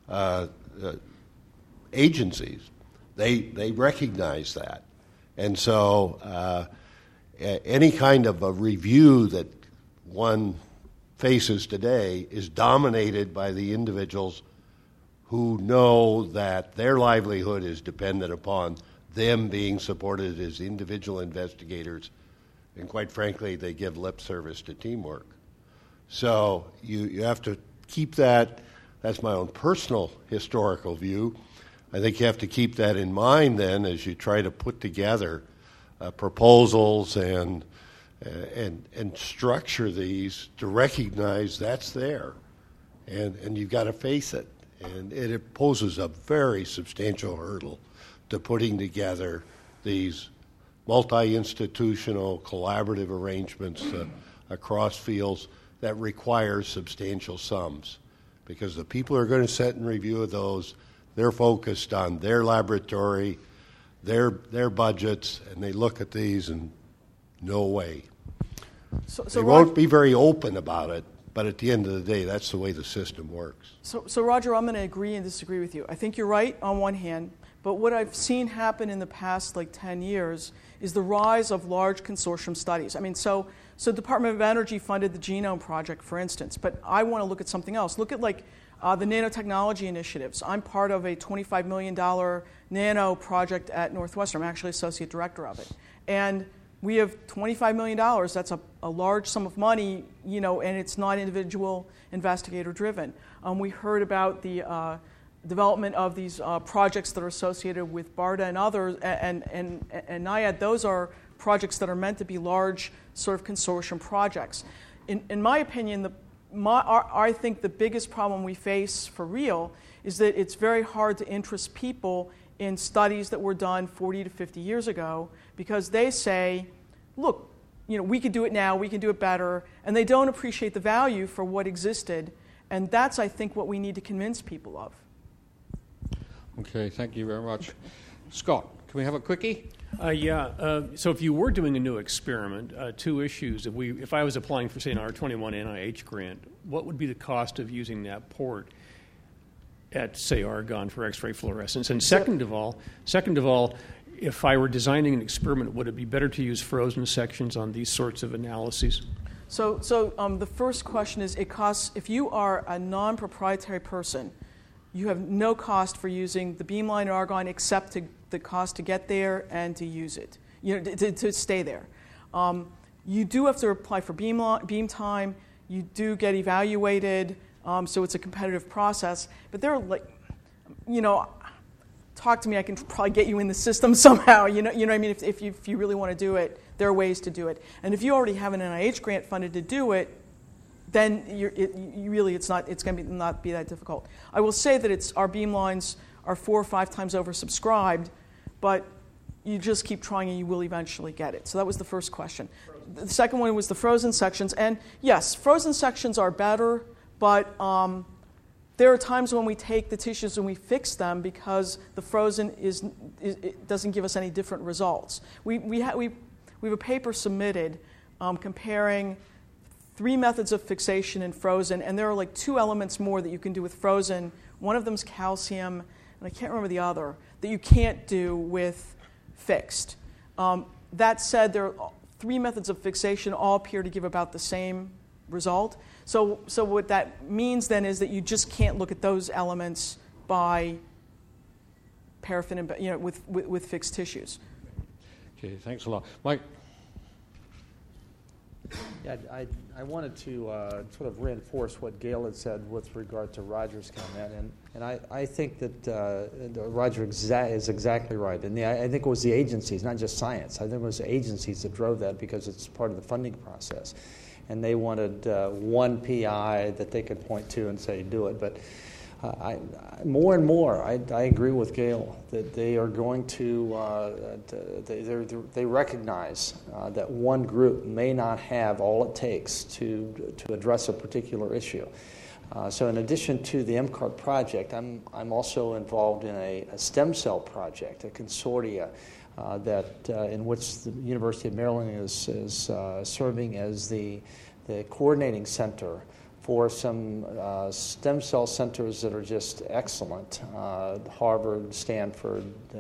agencies. They recognize that. And so any kind of a review that one faces today is dominated by the individuals who know that their livelihood is dependent upon them being supported as individual investigators, and quite frankly, they give lip service to teamwork. So you have to keep that. That's my own personal historical view. I think you have to keep that in mind then as you try to put together proposals and structure these to recognize that's there, and you've got to face it. And it poses a very substantial hurdle to putting together these multi-institutional collaborative arrangements across fields that require substantial sums, because the people who are going to sit in review of those, they're focused on their laboratory, their budgets, and they look at these and no way. So they won't be very open about it, but at the end of the day, that's the way the system works. So Roger, I'm going to agree and disagree with you. I think you're right on one hand, but what I've seen happen in the past 10 years is the rise of large consortium studies. I mean, so Department of Energy funded the Genome Project, for instance, but I want to look at something else. Look at the nanotechnology initiatives. I'm part of a $25 million nano project at Northwestern. I'm actually associate director of it. And we have $25 million. That's a large sum of money, and it's not individual investigator driven. We heard about the development of these projects that are associated with BARDA and others, and NIAID. Those are projects that are meant to be large sort of consortium projects. In my opinion, I think the biggest problem we face for real is that it's very hard to interest people in studies that were done 40 to 50 years ago, because they say, look, we could do it now, we can do it better, and they don't appreciate the value for what existed And that's, I think, what we need to convince people of. Okay, thank you very much. Scott, can we have a quickie? So if you were doing a new experiment, two issues. If I was applying for, say, an R21 NIH grant, what would be the cost of using that port at, say, Argonne for X-ray fluorescence? And second of all, if I were designing an experiment, would it be better to use frozen sections on these sorts of analyses? So the first question is, it costs, if you are a non-proprietary person, you have no cost for using the beamline or Argonne except the cost to get there and to use it, to stay there. You do have to apply for beam time. You do get evaluated, so it's a competitive process. But there are, talk to me, I can probably get you in the system somehow. You know what I mean? If you really want to do it, there are ways to do it. And if you already have an NIH grant funded to do it, then it's going to not be that difficult. I will say that our beam lines are 4 or 5 times oversubscribed, but you just keep trying and you will eventually get it. So that was the first question. The second one was the frozen sections. And yes, frozen sections are better, but there are times when we take the tissues and we fix them because the frozen it doesn't give us any different results. We have a paper submitted comparing 3 methods of fixation in frozen, and there are like 2 elements more that you can do with frozen. One of them is calcium, and I can't remember the other, that you can't do with fixed. That said, there are 3 methods of fixation all appear to give about the same result. So what that means then is that you just can't look at those elements by paraffin and, with fixed tissues. Okay, thanks a lot. Mike? Yeah, I wanted to sort of reinforce what Gail had said with regard to Roger's comment, and I think that Roger is exactly right. And I think it was the agencies, not just science. I think it was the agencies that drove that because it's part of the funding process. And they wanted one PI that they could point to and say, do it. But more and more, I agree with Gail that they are going to, they recognize that one group may not have all it takes to address a particular issue. So in addition to the MCART project, I'm also involved in a stem cell project, a consortia in which the University of Maryland is serving as the coordinating center for some stem cell centers that are just excellent, Harvard, Stanford,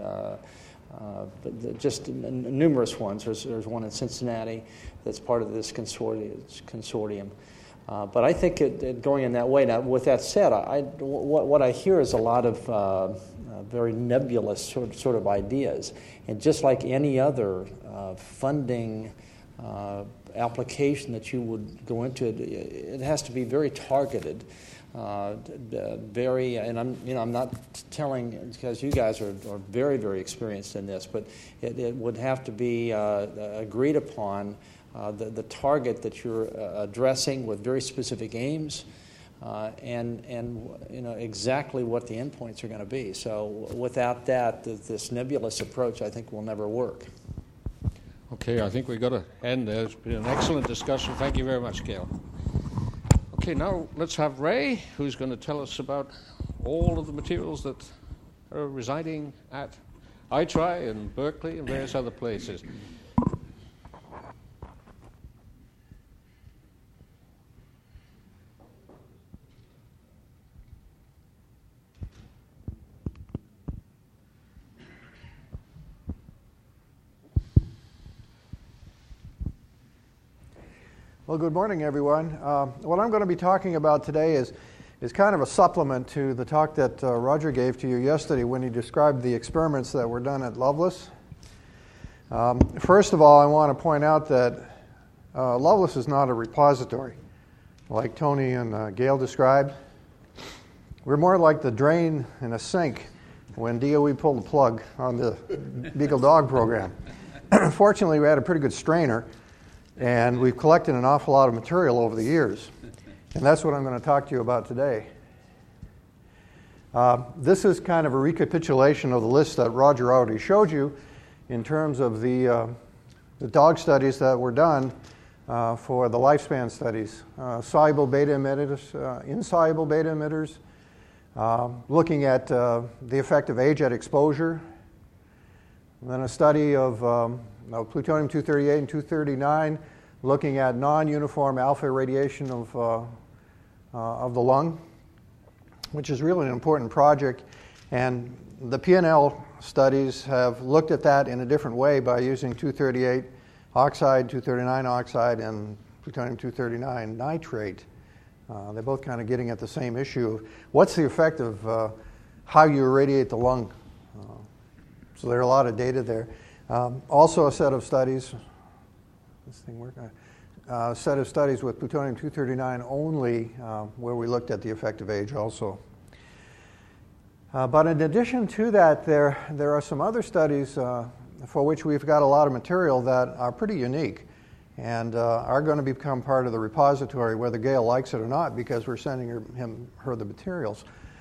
but just numerous ones. There's one in Cincinnati that's part of this consortium. But I think it going in that way. Now, with that said, what I hear is a lot of very nebulous sort of ideas. And just like any other funding application that you would go into, it has to be very targeted, and I'm not telling because you guys are very, very experienced in this, but it would have to be agreed upon the target that you're addressing with very specific aims, and exactly what the endpoints are going to be. So without that, this nebulous approach, I think, will never work. Okay, I think we've got to end there. It's been an excellent discussion. Thank you very much, Gail. Okay, now let's have Ray, who's going to tell us about all of the materials that are residing at iTri and Berkeley and various other places. Well, good morning, everyone. What I'm going to be talking about today is kind of a supplement to the talk that Roger gave to you yesterday when he described the experiments that were done at Lovelace. First of all, I want to point out that Lovelace is not a repository like Tony and Gail described. We're more like the drain in a sink when DOE pulled the plug on the Beagle Dog program. Fortunately, we had a pretty good strainer, and we've collected an awful lot of material over the years. And that's what I'm going to talk to you about today. This is kind of a recapitulation of the list that Roger already showed you in terms of the dog studies that were done for the lifespan studies, soluble beta emitters, insoluble beta emitters, looking at the effect of age at exposure, and then a study of plutonium-238 and 239, looking at non-uniform alpha irradiation of the lung, which is really an important project. And the PNL studies have looked at that in a different way by using 238 oxide, 239 oxide, and plutonium-239 nitrate. They're both kind of getting at the same issue of what's the effect of how you irradiate the lung. So there are a lot of data there. Also a set of studies, this thing work? A set of studies with plutonium-239 only, where we looked at the effect of age also. But in addition to that, there are some other studies for which we've got a lot of material that are pretty unique and are going to become part of the repository, whether Gail likes it or not, because we're sending her the materials.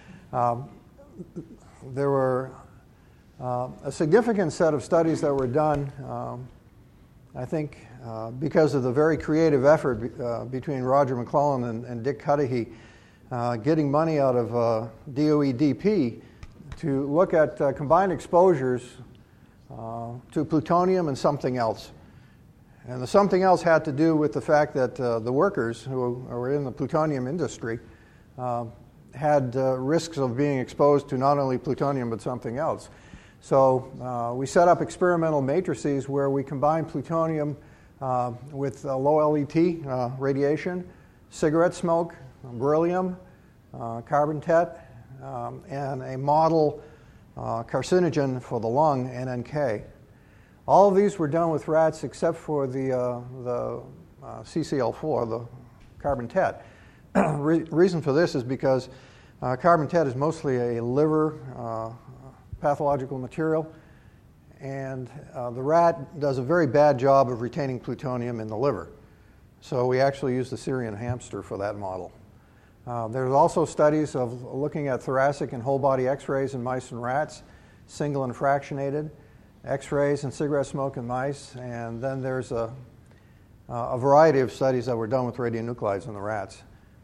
There were a significant set of studies that were done, I think, because of the very creative effort between Roger McClellan and Dick Cudahy, getting money out of DOE DP to look at combined exposures to plutonium and something else. And the something else had to do with the fact that the workers who were in the plutonium industry had risks of being exposed to not only plutonium but something else. So we set up experimental matrices where we combined plutonium with low LET radiation, cigarette smoke, beryllium, carbon tet, and a model carcinogen for the lung, NNK. All of these were done with rats except for the CCl4, the carbon tet. Reason for this is because carbon tet is mostly a liver pathological material, and the rat does a very bad job of retaining plutonium in the liver. So we actually used the Syrian hamster for that model. There's also studies of looking at thoracic and whole body x-rays in mice and rats, single and fractionated, x-rays and cigarette smoke in mice, and then there's a variety of studies that were done with radionuclides in the rats.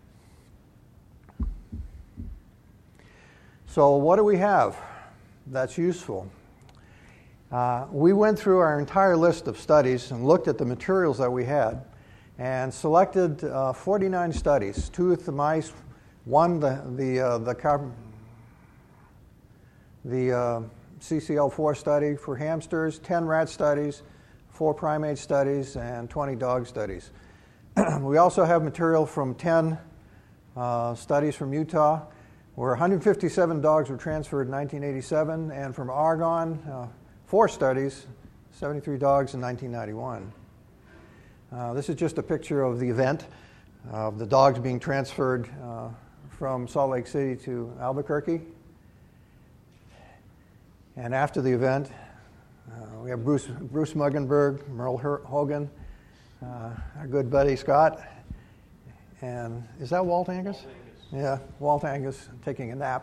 So what do we have that's useful? We went through our entire list of studies and looked at the materials that we had and selected 49 studies, 2 with the mice, 1 the CCl4 study for hamsters, 10 rat studies, 4 primate studies, and 20 dog studies. We also have material from 10 studies from Utah, where 157 dogs were transferred in 1987, and from Argonne, 4 studies, 73 dogs in 1991. This is just a picture of the event of the dogs being transferred from Salt Lake City to Albuquerque. And after the event, we have Bruce Muggenberg, Merle Hogan, our good buddy Scott, and is that Walt Angus? Walt Angus. Yeah, Walt Angus taking a nap.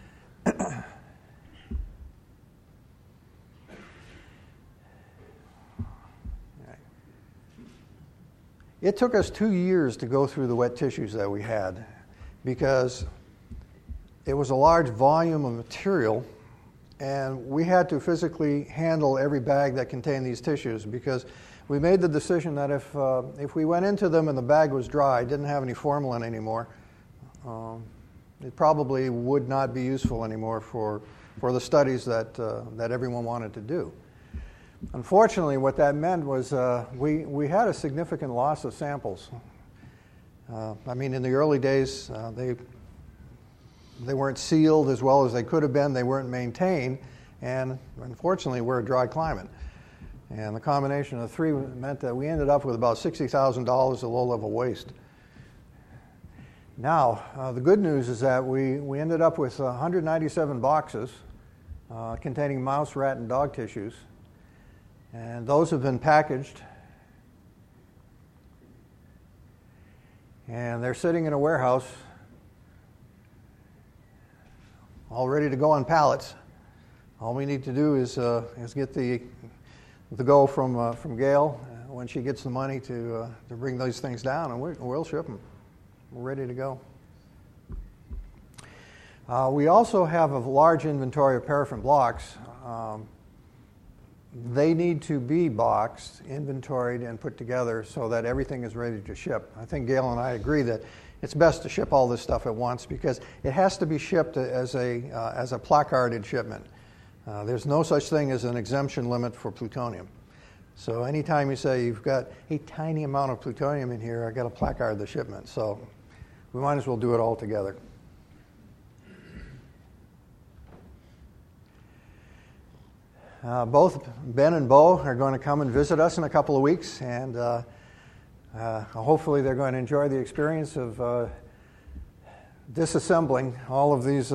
It took us 2 years to go through the wet tissues that we had because it was a large volume of material, and we had to physically handle every bag that contained these tissues because we made the decision that if we went into them and the bag was dry, didn't have any formalin anymore, it probably would not be useful anymore for the studies that everyone wanted to do. Unfortunately, what that meant was we had a significant loss of samples. I mean, in the early days, they weren't sealed as well as they could have been. They weren't maintained, and unfortunately, we're a dry climate. And the combination of the 3 meant that we ended up with about $60,000 of low-level waste. Now, the good news is that we ended up with 197 boxes containing mouse, rat, and dog tissues. And those have been packaged. And they're sitting in a warehouse, all ready to go on pallets. All we need to do is get the go from Gail when she gets the money to bring these things down, and we'll ship them. We're ready to go. We also have a large inventory of paraffin blocks. They need to be boxed, inventoried, and put together so that everything is ready to ship. I think Gail and I agree that it's best to ship all this stuff at once because it has to be shipped as a placarded shipment. There's no such thing as an exemption limit for plutonium. So anytime you say you've got a tiny amount of plutonium in here, I've got to placard the shipment. So we might as well do it all together. Both Ben and Bo are going to come and visit us in a couple of weeks, and hopefully they're going to enjoy the experience of disassembling all of these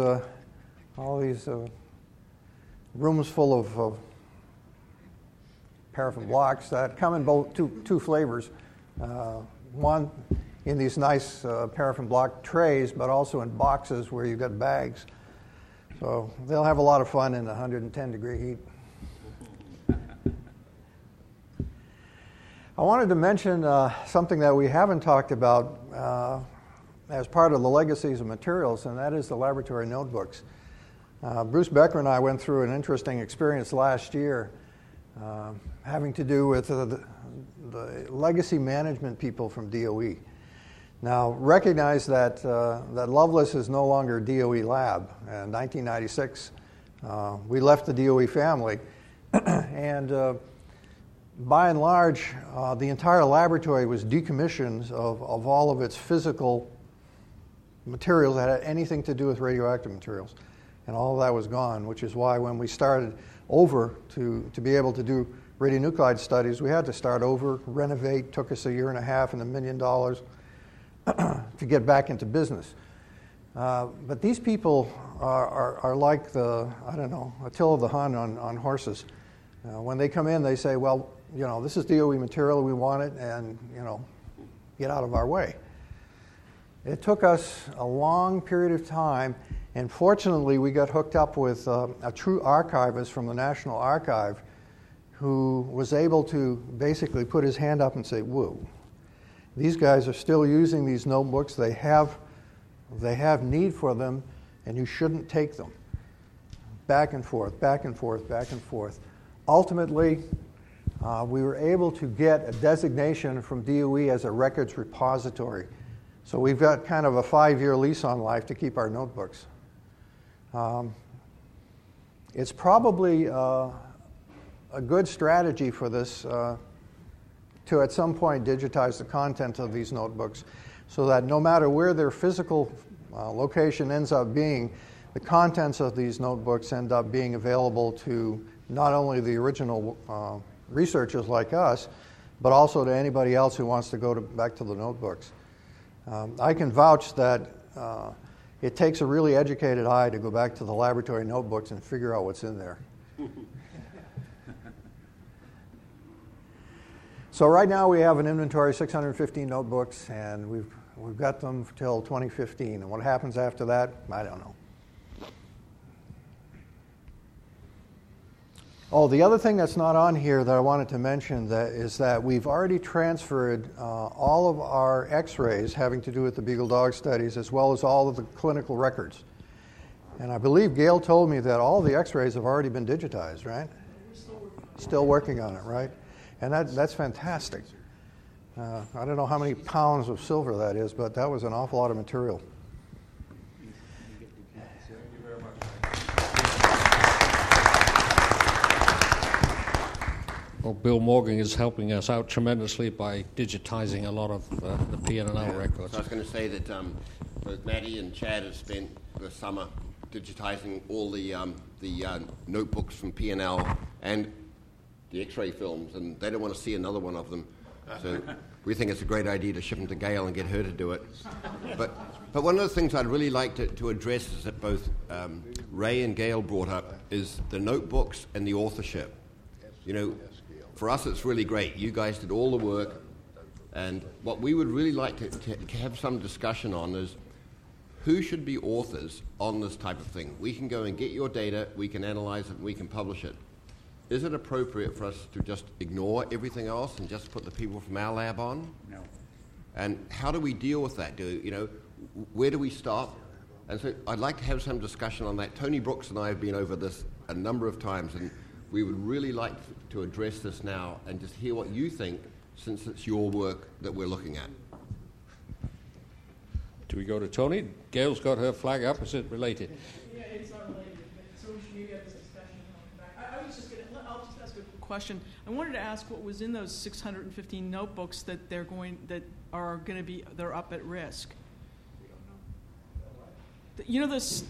rooms full of paraffin blocks that come in both two flavors. One in these nice paraffin block trays, but also in boxes where you've got bags. So they'll have a lot of fun in 110-degree heat. I wanted to mention something that we haven't talked about as part of the legacies of materials, and that is the laboratory notebooks. Bruce Becker and I went through an interesting experience last year having to do with the legacy management people from DOE. Now, recognize that Loveless is no longer a DOE lab. In 1996, we left the DOE family, and by and large, the entire laboratory was decommissioned of all of its physical materials that had anything to do with radioactive materials. And all of that was gone, which is why when we started over to be able to do radionuclide studies, we had to start over, renovate, took us a year and a half and $1 million to get back into business. But these people are like Attila the Hun on horses. When they come in, they say, well, this is DOE material, we want it, and, get out of our way. It took us a long period of time, and fortunately we got hooked up with a true archivist from the National Archive who was able to basically put his hand up and say, whoa, these guys are still using these notebooks, they have need for them, and you shouldn't take them. Back and forth, back and forth, back and forth. Ultimately, we were able to get a designation from DOE as a records repository. So we've got kind of a 5-year lease on life to keep our notebooks. It's probably a good strategy for this to at some point digitize the content of these notebooks so that no matter where their physical location ends up being, the contents of these notebooks end up being available to not only the original researchers like us, but also to anybody else who wants to go back to the notebooks. I can vouch that it takes a really educated eye to go back to the laboratory notebooks and figure out what's in there. So right now we have an inventory of 615 notebooks, and we've got them till 2015. And what happens after that, I don't know. Oh, the other thing that's not on here that I wanted to mention is that we've already transferred all of our x-rays having to do with the Beagle Dog studies as well as all of the clinical records. And I believe Gail told me that all the x-rays have already been digitized, right? Still working on it, right? And that's fantastic. I don't know how many pounds of silver that is, but that was an awful lot of material. Well, Bill Morgan is helping us out tremendously by digitizing a lot of the P&L records. So I was going to say that both Maddie and Chad have spent the summer digitizing all the notebooks from P&L and the X-ray films, and they don't want to see another one of them. So we think it's a great idea to ship them to Gail and get her to do it. But one of the things I'd really like to address is that both Ray and Gail brought up is the notebooks and the authorship. For us, it's really great. You guys did all the work, and what we would really like to have some discussion on is who should be authors on this type of thing. We can go and get your data, we can analyze it, we can publish it. is it appropriate for us to just ignore everything else and just put the people from our lab on? No. And how do we deal with that? Where do we stop? And so I'd like to have some discussion on that. Tony Brooks and I have been over this a number of times, and we would really like to address this now and just hear what you think, since it's your work that we're looking at. Do we go to Tony? Gail's got her flag up. Is it related? Yeah, it's not related. So we should maybe have this discussion and I'll come back. I was just going to, I'll just ask a question. I wanted to ask what was in those 615 notebooks that they're up at risk. You know those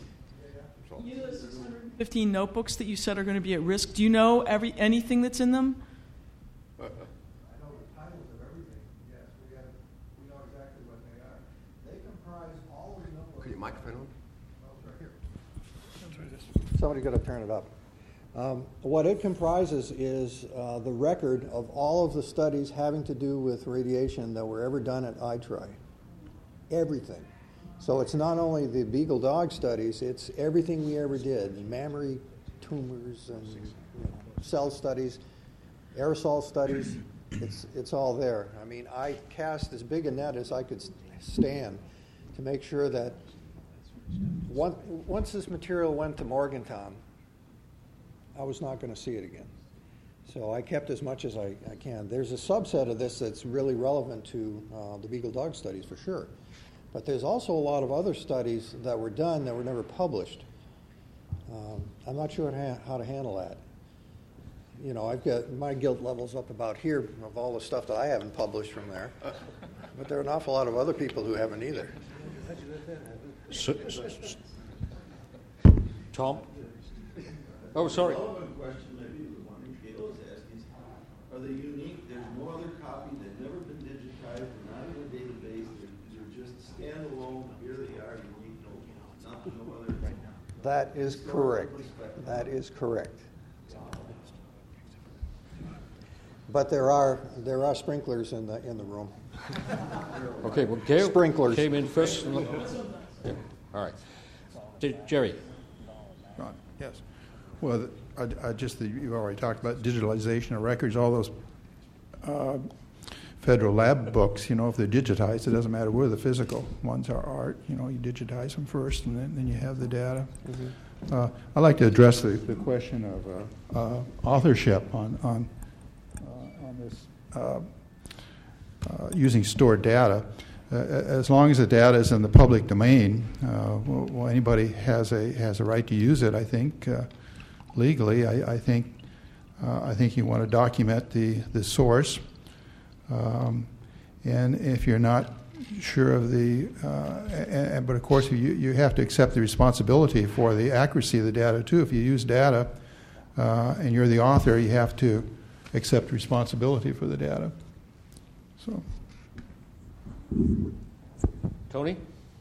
615 notebooks that you said are going to be at risk? Do you know anything that's in them? I know the titles of everything. Yes, we know exactly what they are. They comprise all of the notebooks. Could your microphone on? Right here. Somebody's got to turn it up. What it comprises is the record of all of the studies having to do with radiation that were ever done at iTri. Everything. So it's not only the beagle dog studies, it's everything we ever did, mammary tumors and cell studies, aerosol studies, it's all there. I mean, I cast as big a net as I could stand to make sure that once this material went to Morgantown, I was not going to see it again. So I kept as much as I can. There's a subset of this that's really relevant to the beagle dog studies for sure. But there's also a lot of other studies that were done that were never published. I'm not sure how to handle that. I've got my guilt levels up about here of all the stuff that I haven't published from there. But there are an awful lot of other people who haven't either. Tom? Oh, sorry. The relevant question maybe the one that Gail is asking is, are they unique? There's no other copy. They've never been digitized. They're not in a database. They're just standalone. Here they are, unique. No other. That is correct. That is correct. But there are sprinklers in the room. Okay, well, Gail sprinklers came in first. Yeah. All right. Jerry. Ron, yes. Well, you already talked about digitalization of records, all those federal lab books, if they're digitized, it doesn't matter where the physical ones are, you digitize them first and then you have the data. Mm-hmm. I'd like to address the question of authorship on this using stored data. As long as the data is in the public domain, anybody has a right to use it. I think legally, I think you want to document the source, and if you're not sure of but of course you have to accept the responsibility for the accuracy of the data too. If you use data and you're the author, you have to accept responsibility for the data. So. Tony?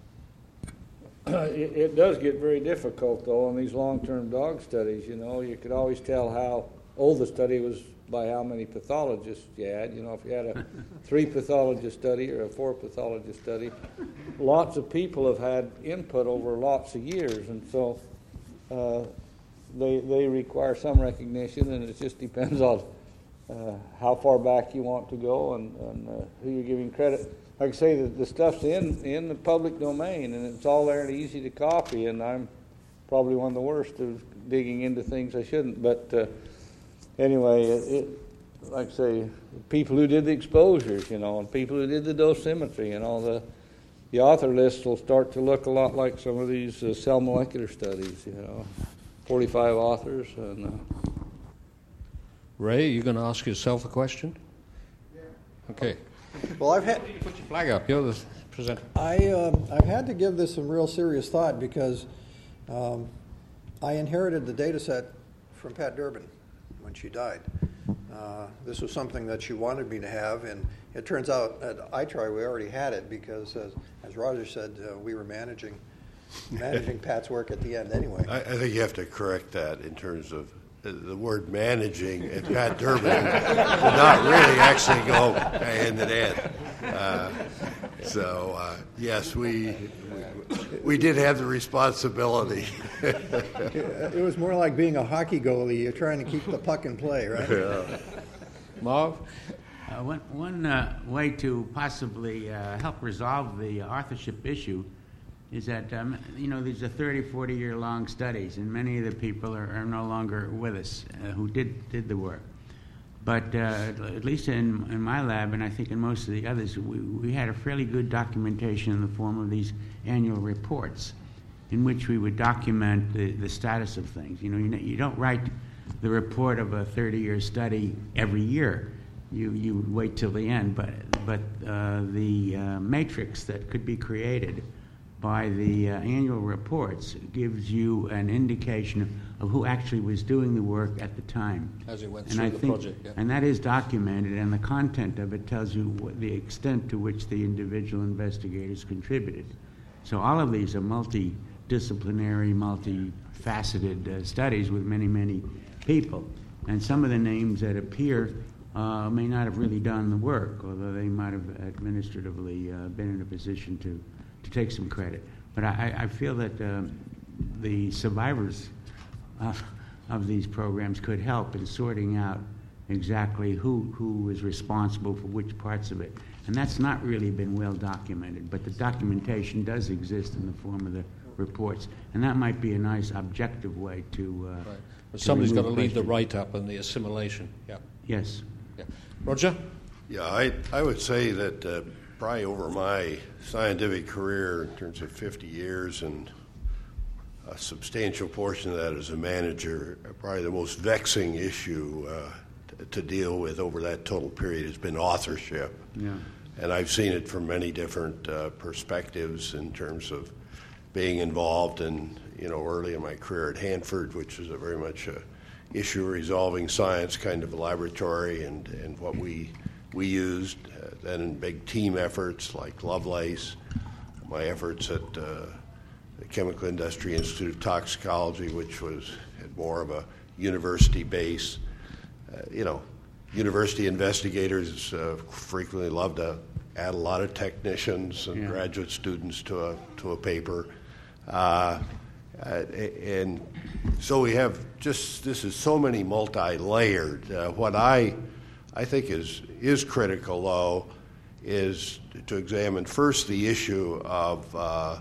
It does get very difficult, though, on these long-term dog studies. You could always tell how old the study was by how many pathologists you had. If you had a 3-pathologist study or a 4-pathologist study, lots of people have had input over lots of years, and so they require some recognition, and it just depends on how far back you want to go and who you're giving credit. Like I say, the stuff's in the public domain, and it's all there and easy to copy, and I'm probably one of the worst of digging into things I shouldn't. But anyway, like I say, people who did the exposures, and people who did the dosimetry, the author lists will start to look a lot like some of these cell molecular studies, 45 authors. And Ray, are you going to ask yourself a question? Yeah. Okay. Well, I've had to put your flag up. You're the presenter. I've had to give this some real serious thought because I inherited the data set from Pat Durbin when she died. This was something that she wanted me to have, and it turns out at iTri we already had it because, as Roger said, we were managing Pat's work at the end anyway. I think you have to correct that in terms of the word managing at Pat Durbin did not really actually go hand in hand. So, yes, we did have the responsibility. It was more like being a hockey goalie. You're trying to keep the puck in play, right? Yeah. Marv? One way to possibly help resolve the authorship issue is that, these are 30, 40-year-long studies, and many of the people are no longer with us who did the work. But at least in my lab, and I think in most of the others, we had a fairly good documentation in the form of these annual reports in which we would document the status of things. You don't write the report of a 30-year study every year. You wait till the end, but the matrix that could be created by the annual reports gives you an indication of who actually was doing the work at the time. As it went and through I the think, project. Yeah. And that is documented, and the content of it tells you the extent to which the individual investigators contributed. So all of these are multidisciplinary, multifaceted studies with many, many people. And some of the names that appear may not have really done the work, although they might have administratively been in a position to take some credit. But I feel that the survivors of these programs could help in sorting out exactly who is responsible for which parts of it. And that's not really been well documented, but the documentation does exist in the form of the reports. And that might be a nice objective way to... Right. But somebody's got to lead the write-up and the assimilation. Yeah. Yes. Yeah. Roger? Yeah, I would say that probably over my scientific career, in terms of 50 years, and a substantial portion of that as a manager, probably the most vexing issue to deal with over that total period has been authorship. Yeah. And I've seen it from many different perspectives in terms of being involved in, early in my career at Hanford, which is a very much a issue-resolving science kind of laboratory, and what we used. Then in big team efforts like Lovelace, my efforts at the Chemical Industry Institute of Toxicology, which had more of a university base. University investigators frequently love to add a lot of technicians and graduate students to a paper. And so we have this is so many multi-layered. What I think is critical, though, is to examine first the issue of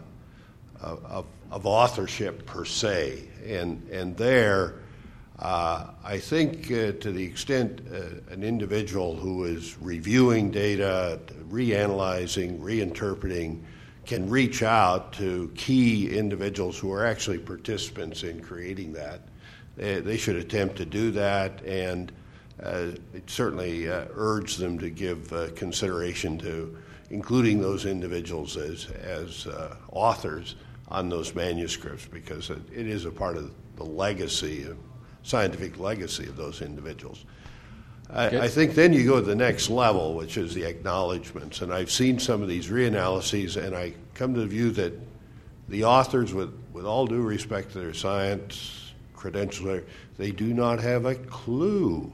authorship per se, and there, I think to the extent an individual who is reviewing data, reanalyzing, reinterpreting, can reach out to key individuals who are actually participants in creating that, they should attempt to do that, and certainly urge them to give consideration to including those individuals as authors on those manuscripts, because it is a part of the legacy, scientific legacy of those individuals. I think then you go to the next level, which is the acknowledgments, and I've seen some of these reanalyses, and I come to the view that the authors, with all due respect to their science credentials, they do not have a clue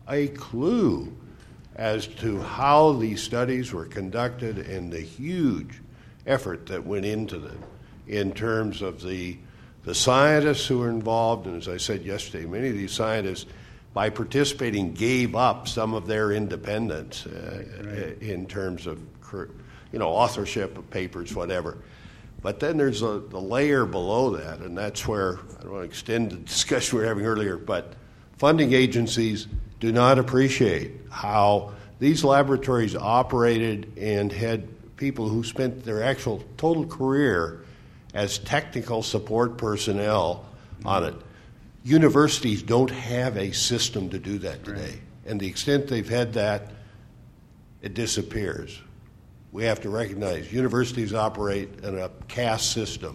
as to how these studies were conducted and the huge effort that went into them in terms of the scientists who were involved. And as I said yesterday, many of these scientists, by participating, gave up some of their independence in terms of authorship of papers, whatever. But then there's the layer below that, and that's where I don't want to extend the discussion we were having earlier, but funding agencies do not appreciate how these laboratories operated and had people who spent their actual total career as technical support personnel on it. Universities don't have a system to do that today. And the extent they've had that, it disappears. We have to recognize universities operate in a caste system.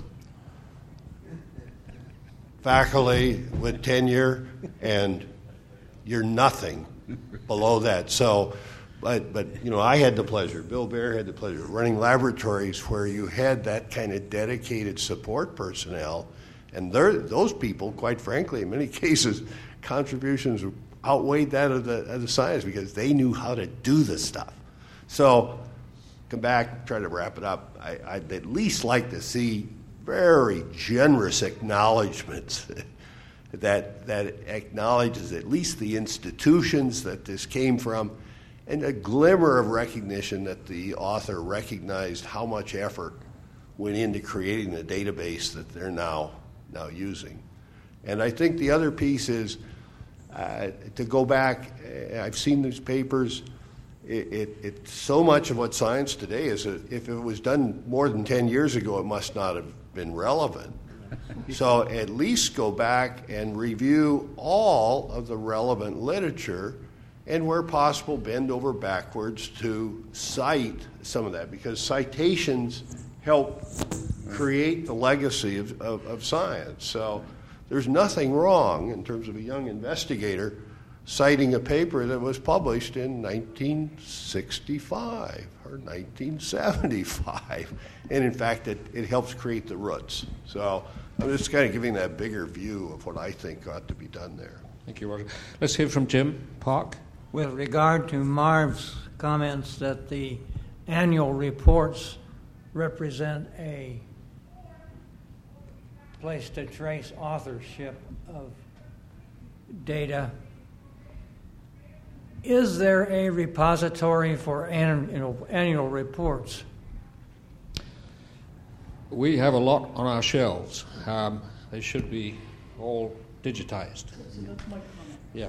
Faculty with tenure, and you're nothing below that. So, but I had the pleasure, Bill Baer had the pleasure of running laboratories where you had that kind of dedicated support personnel. And those people, quite frankly, in many cases, contributions outweighed that of the science because they knew how to do the stuff. So come back, try to wrap it up, I'd at least like to see very generous acknowledgments that acknowledges at least the institutions that this came from, and a glimmer of recognition that the author recognized how much effort went into creating the database that they're now using. And I think the other piece is to go back. I've seen these papers. It so much of what science today is, if it was done more than 10 years ago, it must not have been relevant. So at least go back and review all of the relevant literature, and where possible, bend over backwards to cite some of that, because citations help create the legacy of science. So there's nothing wrong in terms of a young investigator citing a paper that was published in 1965 or 1975. And in fact, it helps create the roots. So I'm just kind of giving that bigger view of what I think ought to be done there. Thank you, Roger. Let's hear from Jim Park. With regard to Marv's comments that the annual reports represent a place to trace authorship of data, is there a repository for annual reports? We have a lot on our shelves. They should be all digitized. That's my comment. Yeah.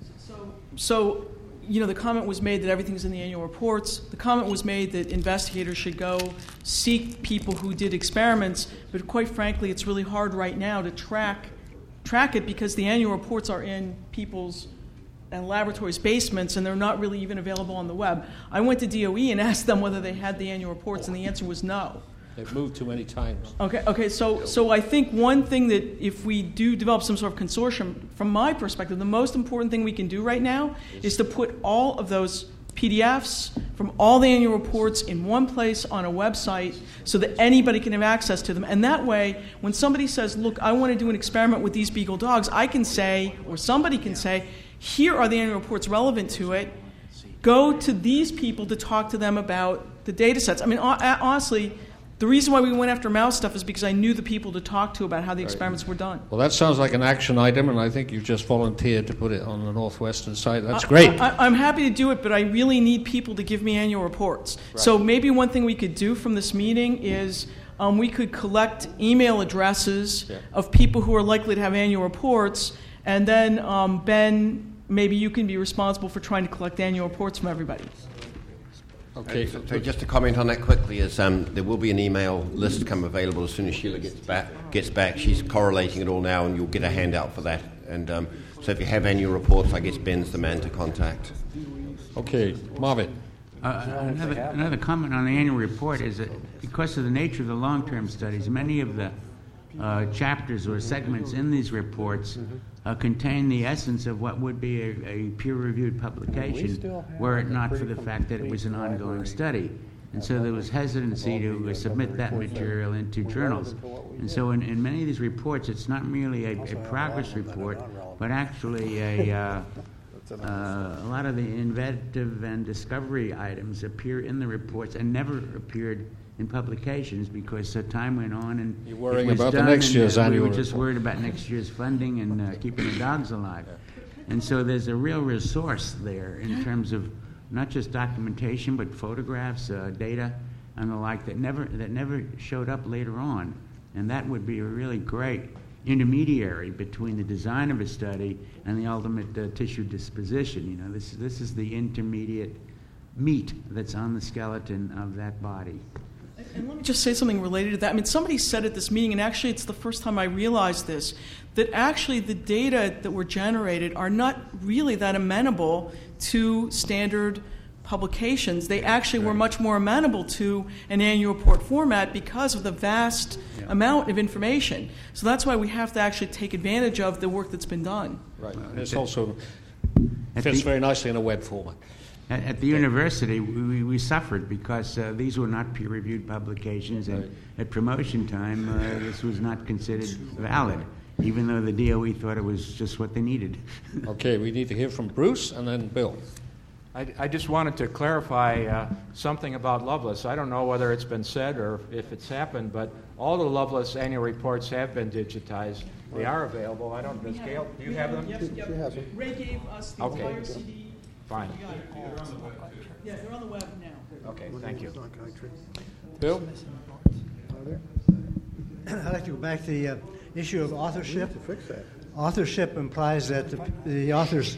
So, the comment was made that everything's in the annual reports. The comment was made that investigators should go seek people who did experiments, but quite frankly, it's really hard right now to track it because the annual reports are in people's and laboratories' basements, and they're not really even available on the web. I went to DOE and asked them whether they had the annual reports, and the answer was no. They've moved too many times. Okay. So I think one thing that if we do develop some sort of consortium, from my perspective, the most important thing we can do right now is to put all of those PDFs from all the annual reports in one place on a website so that anybody can have access to them. And that way, when somebody says, look, I want to do an experiment with these beagle dogs, I can say, or somebody can say, here are the annual reports relevant to it. Go to these people to talk to them about the data sets. I mean, honestly, the reason why we went after mouse stuff is because I knew the people to talk to about how the experiments were done. Well, that sounds like an action item, and I think you've just volunteered to put it on the northwestern side. That's great. I'm happy to do it, but I really need people to give me annual reports. Right. So maybe one thing we could do from this meeting is we could collect email addresses of people who are likely to have annual reports, and then, Ben, maybe you can be responsible for trying to collect annual reports from everybody. Okay. So just to comment on that quickly, is there will be an email list come available as soon as Sheila gets back. She's correlating it all now, and you'll get a handout for that. And so if you have annual reports, I guess Ben's the man to contact. Okay, Marvin. Another comment on the annual report is that because of the nature of the long-term studies, many of the chapters or segments in these reports contain the essence of what would be a peer-reviewed publication were it not for the fact that it was an ongoing study. And so there was hesitancy to submit that material into journals. And so in many of these reports, it's not merely a progress report, but actually a lot of the inventive and discovery items appear in the reports and never appeared in publications because time went on and you're worrying about the next year's annual report. We were just worried about next year's funding and keeping the dogs alive. And so there's a real resource there in terms of not just documentation but photographs, data, and the like that never showed up later on. And that would be a really great intermediary between the design of a study and the ultimate tissue disposition. This is the intermediate meat that's on the skeleton of that body. And let me just say something related to that. I mean, somebody said at this meeting, and actually it's the first time I realized this, that actually the data that were generated are not really that amenable to standard publications. They actually were much more amenable to an annual report format because of the vast amount of information. So that's why we have to actually take advantage of the work that's been done. Right. And it's also fits very nicely in a web format. At the university, we suffered because these were not peer-reviewed publications, and at promotion time, this was not considered valid, even though the DOE thought it was just what they needed. Okay, we need to hear from Bruce and then Bill. I just wanted to clarify something about Loveless. I don't know whether it's been said or if it's happened, but all the Loveless annual reports have been digitized. They are available. I don't. Does Gail? Do you have them? Yep. She has them. Ray gave us the entire CD. Fine. Yeah, they're on the web now. Okay. Thank you. Bill? I'd like to go back to the issue of authorship. To fix that. Authorship implies that the authors.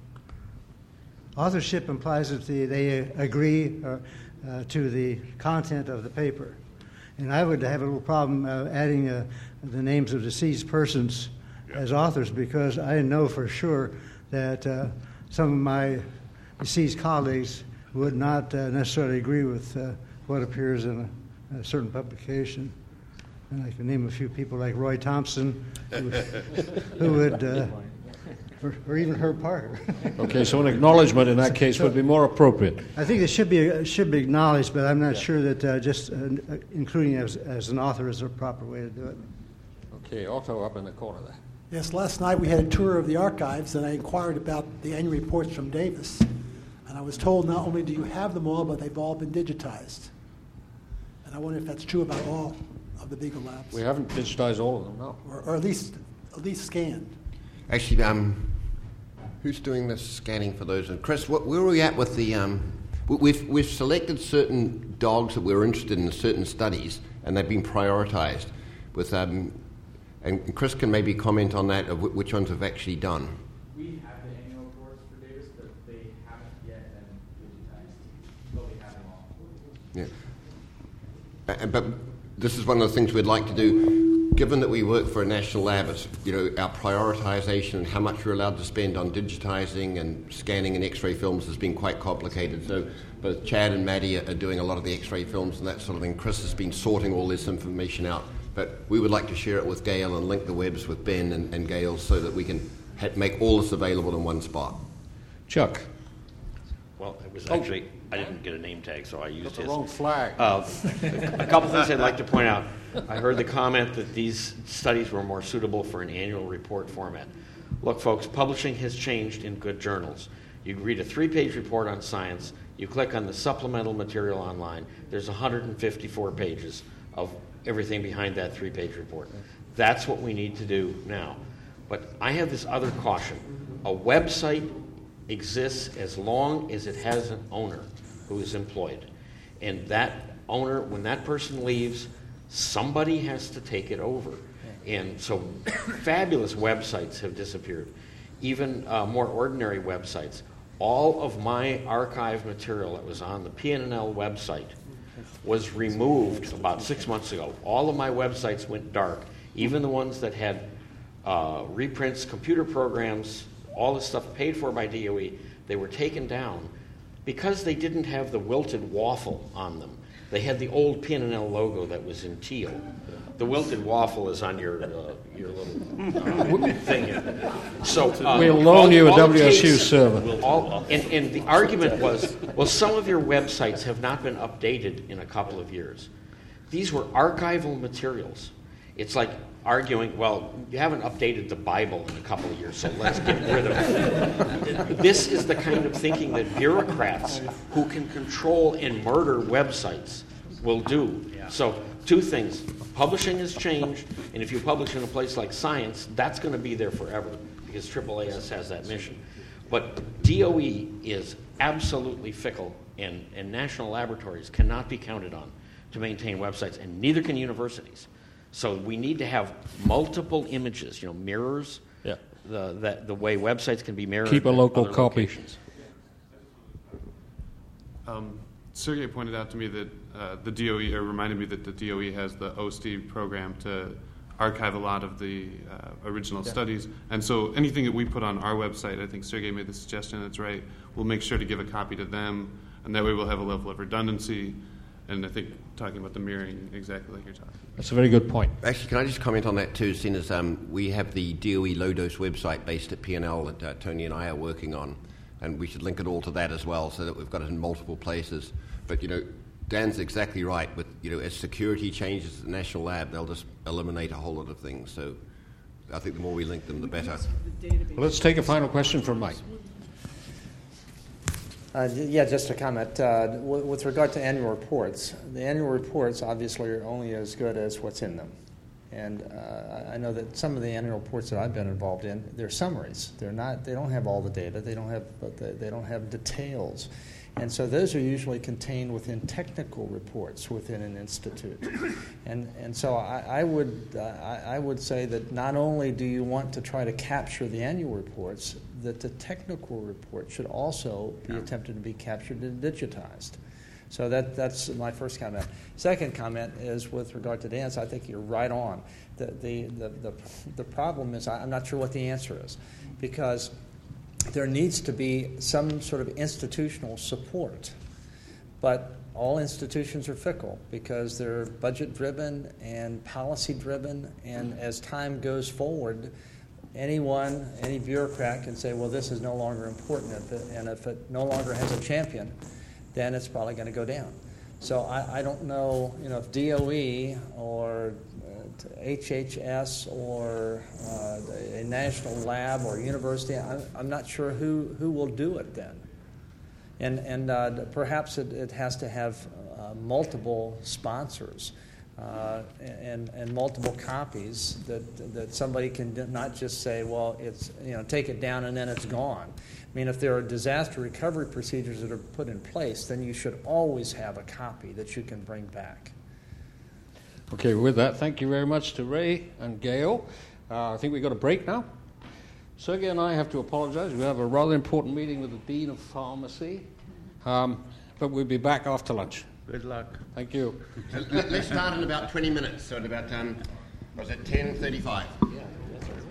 Authorship implies that they agree to the content of the paper, and I would have a little problem adding the names of deceased persons as authors, because I know for sure that some of my deceased colleagues would not necessarily agree with what appears in a certain publication. And I can name a few people like Roy Thompson, who would, or even Herb Parker. Okay, so an acknowledgement in that case would be more appropriate. I think it should be acknowledged, but I'm not sure that just including as an author is the proper way to do it. Okay, Otto up in the corner there. Yes, last night we had a tour of the archives, and I inquired about the annual reports from Davis. And I was told not only do you have them all, but they've all been digitized. And I wonder if that's true about all of the Beagle Labs. We haven't digitized all of them, no. Or at least scanned. Actually, who's doing the scanning for those? And Chris, where are we at with the? We've selected certain dogs that we're interested in certain studies, and they've been prioritized. With and Chris can maybe comment on that of which ones have actually done. We have the annual reports for Davis, but they haven't yet been digitized. But we have them all. Yeah. But this is one of the things we'd like to do. Given that we work for a national lab, it's, our prioritization and how much we're allowed to spend on digitizing and scanning and X-ray films has been quite complicated. So both Chad and Maddie are doing a lot of the X-ray films and that sort of thing. Chris has been sorting all this information out. But we would like to share it with Gail and link the webs with Ben and Gail so that we can make all this available in one spot. Chuck. Well, it was actually, I didn't get a name tag, so I used the his. wrong flag. A couple things I'd like to point out. I heard the comment that these studies were more suitable for an annual report format. Look, folks, publishing has changed in good journals. You read a 3-page report on science, you click on the supplemental material online, there's 154 pages of everything behind that 3-page report. That's what we need to do now. But I have this other caution. A website exists as long as it has an owner who is employed. And that owner, when that person leaves, somebody has to take it over. And so fabulous websites have disappeared. Even more ordinary websites. All of my archive material that was on the PNNL website was removed about 6 months ago. All of my websites went dark, even the ones that had reprints, computer programs, all this stuff paid for by DOE. They were taken down because they didn't have the wilted waffle on them. They had the old PNNL logo that was in teal. The wilted waffle is on your little thing here. So we'll loan you a WSU server. And the argument was, well, some of your websites have not been updated in a couple of years. These were archival materials. It's like arguing, well, you haven't updated the Bible in a couple of years, so let's get rid of it. This is the kind of thinking that bureaucrats who can control and murder websites will do. So, two things. Publishing has changed, and if you publish in a place like Science, that's going to be there forever because AAAS has that mission. But DOE is absolutely fickle, and national laboratories cannot be counted on to maintain websites, and neither can universities. So we need to have multiple images, mirrors. Yeah. The way websites can be mirrored. Keep a local copy. Sergey pointed out to me that the DOE, or reminded me that the DOE has the OSTI program to archive a lot of the original studies. And so anything that we put on our website, I think Sergey made the suggestion, that's right, we'll make sure to give a copy to them, and that way we'll have a level of redundancy. And I think talking about the mirroring, exactly like you're talking. That's a very good point. Actually, can I just comment on that too, seeing as we have the DOE low-dose website based at PNL that Tony and I are working on, and we should link it all to that as well so that we've got it in multiple places. But, Dan's exactly right. With, as security changes at the National Lab, they'll just eliminate a whole lot of things. So I think the more we link them, the better. Well, let's take a final question from Mike. Yeah, just a comment. With regard to annual reports, the annual reports obviously are only as good as what's in them. And I know that some of the annual reports that I've been involved in, they're summaries. They don't have all the data. They don't have details. And so those are usually contained within technical reports within an institute. And so I would say that not only do you want to try to capture the annual reports, that the technical report should also be attempted to be captured and digitized. So that's my first comment. Second comment is with regard to dance. I think you're right on. The problem is I'm not sure what the answer is, because there needs to be some sort of institutional support. But all institutions are fickle because they're budget-driven and policy-driven, and as time goes forward, any bureaucrat can say, well, this is no longer important, and if it no longer has a champion, then it's probably going to go down. So I don't know, if DOE or HHS or a national lab or university, I'm not sure who will do it then. And perhaps it has to have multiple sponsors and multiple copies that somebody can not just say, well, it's take it down and then it's gone. I mean, if there are disaster recovery procedures that are put in place, then you should always have a copy that you can bring back. Okay, with that, thank you very much to Ray and Gail. I think we've got a break now. Sergey and I have to apologize. We have a rather important meeting with the Dean of Pharmacy, but we'll be back after lunch. Good luck. Thank you. So let's start in about 20 minutes, so at about, was it 10:35? Yeah, that's right.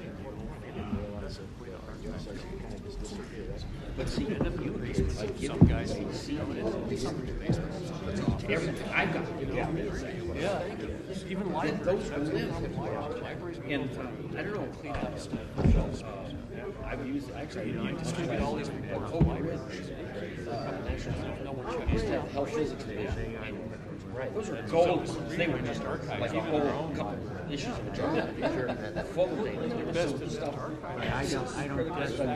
But see, some guys see everything I've got. Yeah. Even libraries. And I don't know, clean out stuff. I've used actually, I distribute all these reports to libraries. No one used to have health physics division. Right. Those are gold. They were just archived. Like you hold a couple issues of a journal picture, full of data. The best of stuff. I don't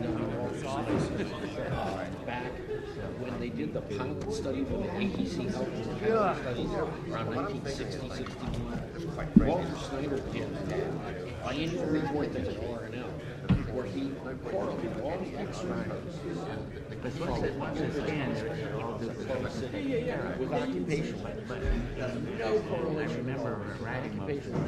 Back when they did the pilot study for the AEC health studies around 1960, 61, Walter Snyder did an annual report that's an RNL, where he correlated all the externals with occupation. No correlation. I remember writing occupation.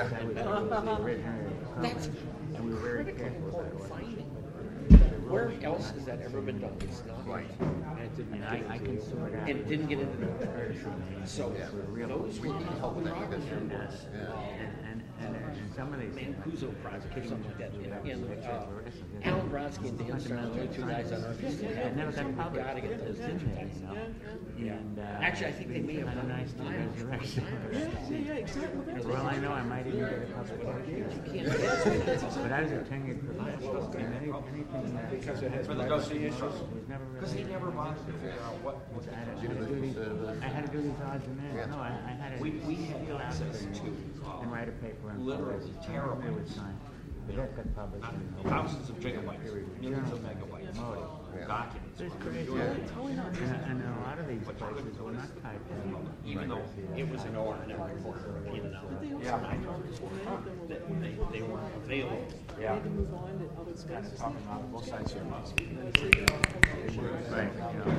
And we were very careful about finding. Where else has that ever been done? It's not right. And I can sort out. And it didn't get into the so those we need help with and some of these Mancuso project or something like that. And Alan Brodsky and Dan Stern, the two guys on our I never got published. Got to get those digitized. And actually, I think they may have had a nice direction. Exactly. Well, I know I might even get a publication. But I was a tenured professor, and anything because it has for the dossier issues. Because he never wanted to figure out what was I had to do these odds and ends. No, I had to we had access to and write a paper and literally terrible. It was signed. Thousands of gigabytes, millions of megabytes, documents. It's crazy. And a lot of these places were not typed in. Even though it was an ORNL report, even though they weren't available. Yeah. It's kind of talking about both sides here. Right.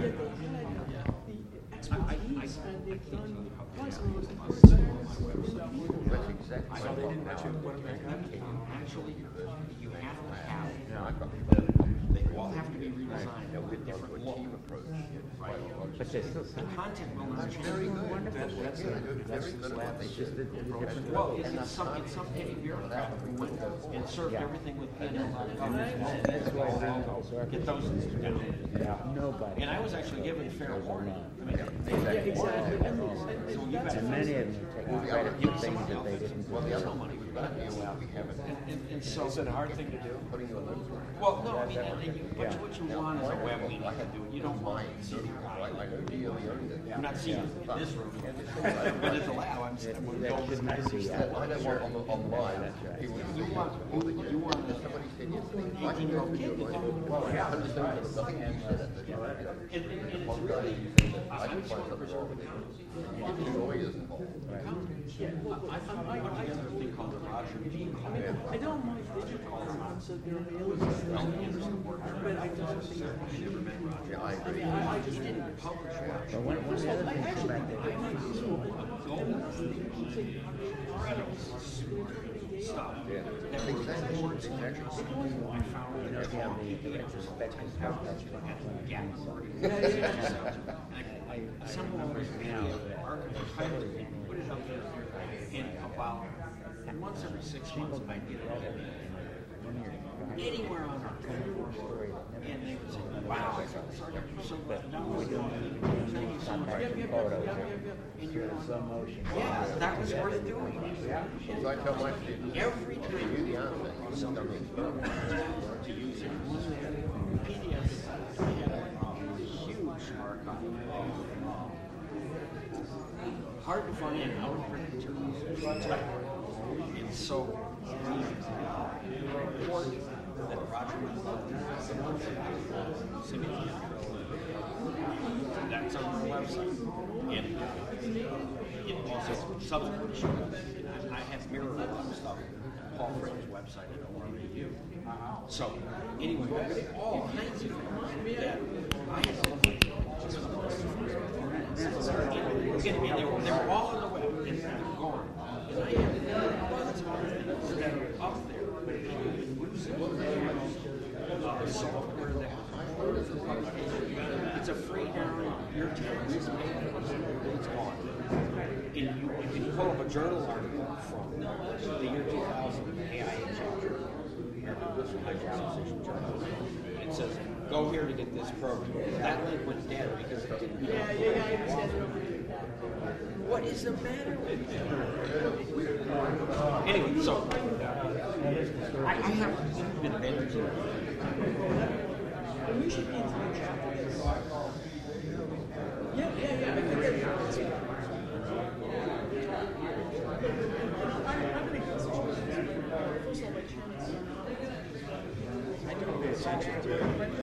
Actually, you have to have. They all have to be redesigned with a different look. Right. But there's still the content will not change. Very good. Wonderful. That's his lab. It's just a different. Well, it's some petty bureaucrat who went and served everything with PNL. That's why get those down. Yeah. Nobody. And I was actually given fair warning. I mean, exactly. And many of them take quite a few things that they didn't do. Well, there's no money. And so Is it a hard thing to do? well, no, I mean, what you want is a web meeting to do. You don't want it citywide. I'm not seeing it in this room, but it's a lab. I'm saying, I'm going to go with my online. You want 18-year-old kid to do it. And it's really, I just want to preserve it. I might put together a thing called the Roger G. I don't mind digital so they're available. But I don't think I never met Roger. I just didn't publish Roger. But one of the other things back there, stuff. Yeah. That were reports and actually, I found that there's more retrospective some of them now archive put it up there, and about once every 6 months I get it anywhere on our story, and they would say, "Wow, Sergeant, you're so good. Thank you so much." And you're in slow motion. Yeah, that was worth doing. So I tell my students, every time you the answer, something to use it. PDF, we have a huge archive. Hard to find out of print materials. And so the report that Roger that's on the website. And it also subsequently shows. I have mirrored a lot of stuff. Paul Frank's website I don't want to review. So anyway, all kinds of things that I have to look at. They were all on the web and they're gone. And I have tons of other things that are up there, but people have been using the software that it's a free download. Your text is made, it's gone. And you can pull up a journal article from the year 2000, the AIA chapter, American Hydrolysis Journal. It says, go here to get this program. That link went dead because it didn't. What is the matter with you? Anyway, so I have been banned. You should be in touch. Yeah. I don't pay attention to it.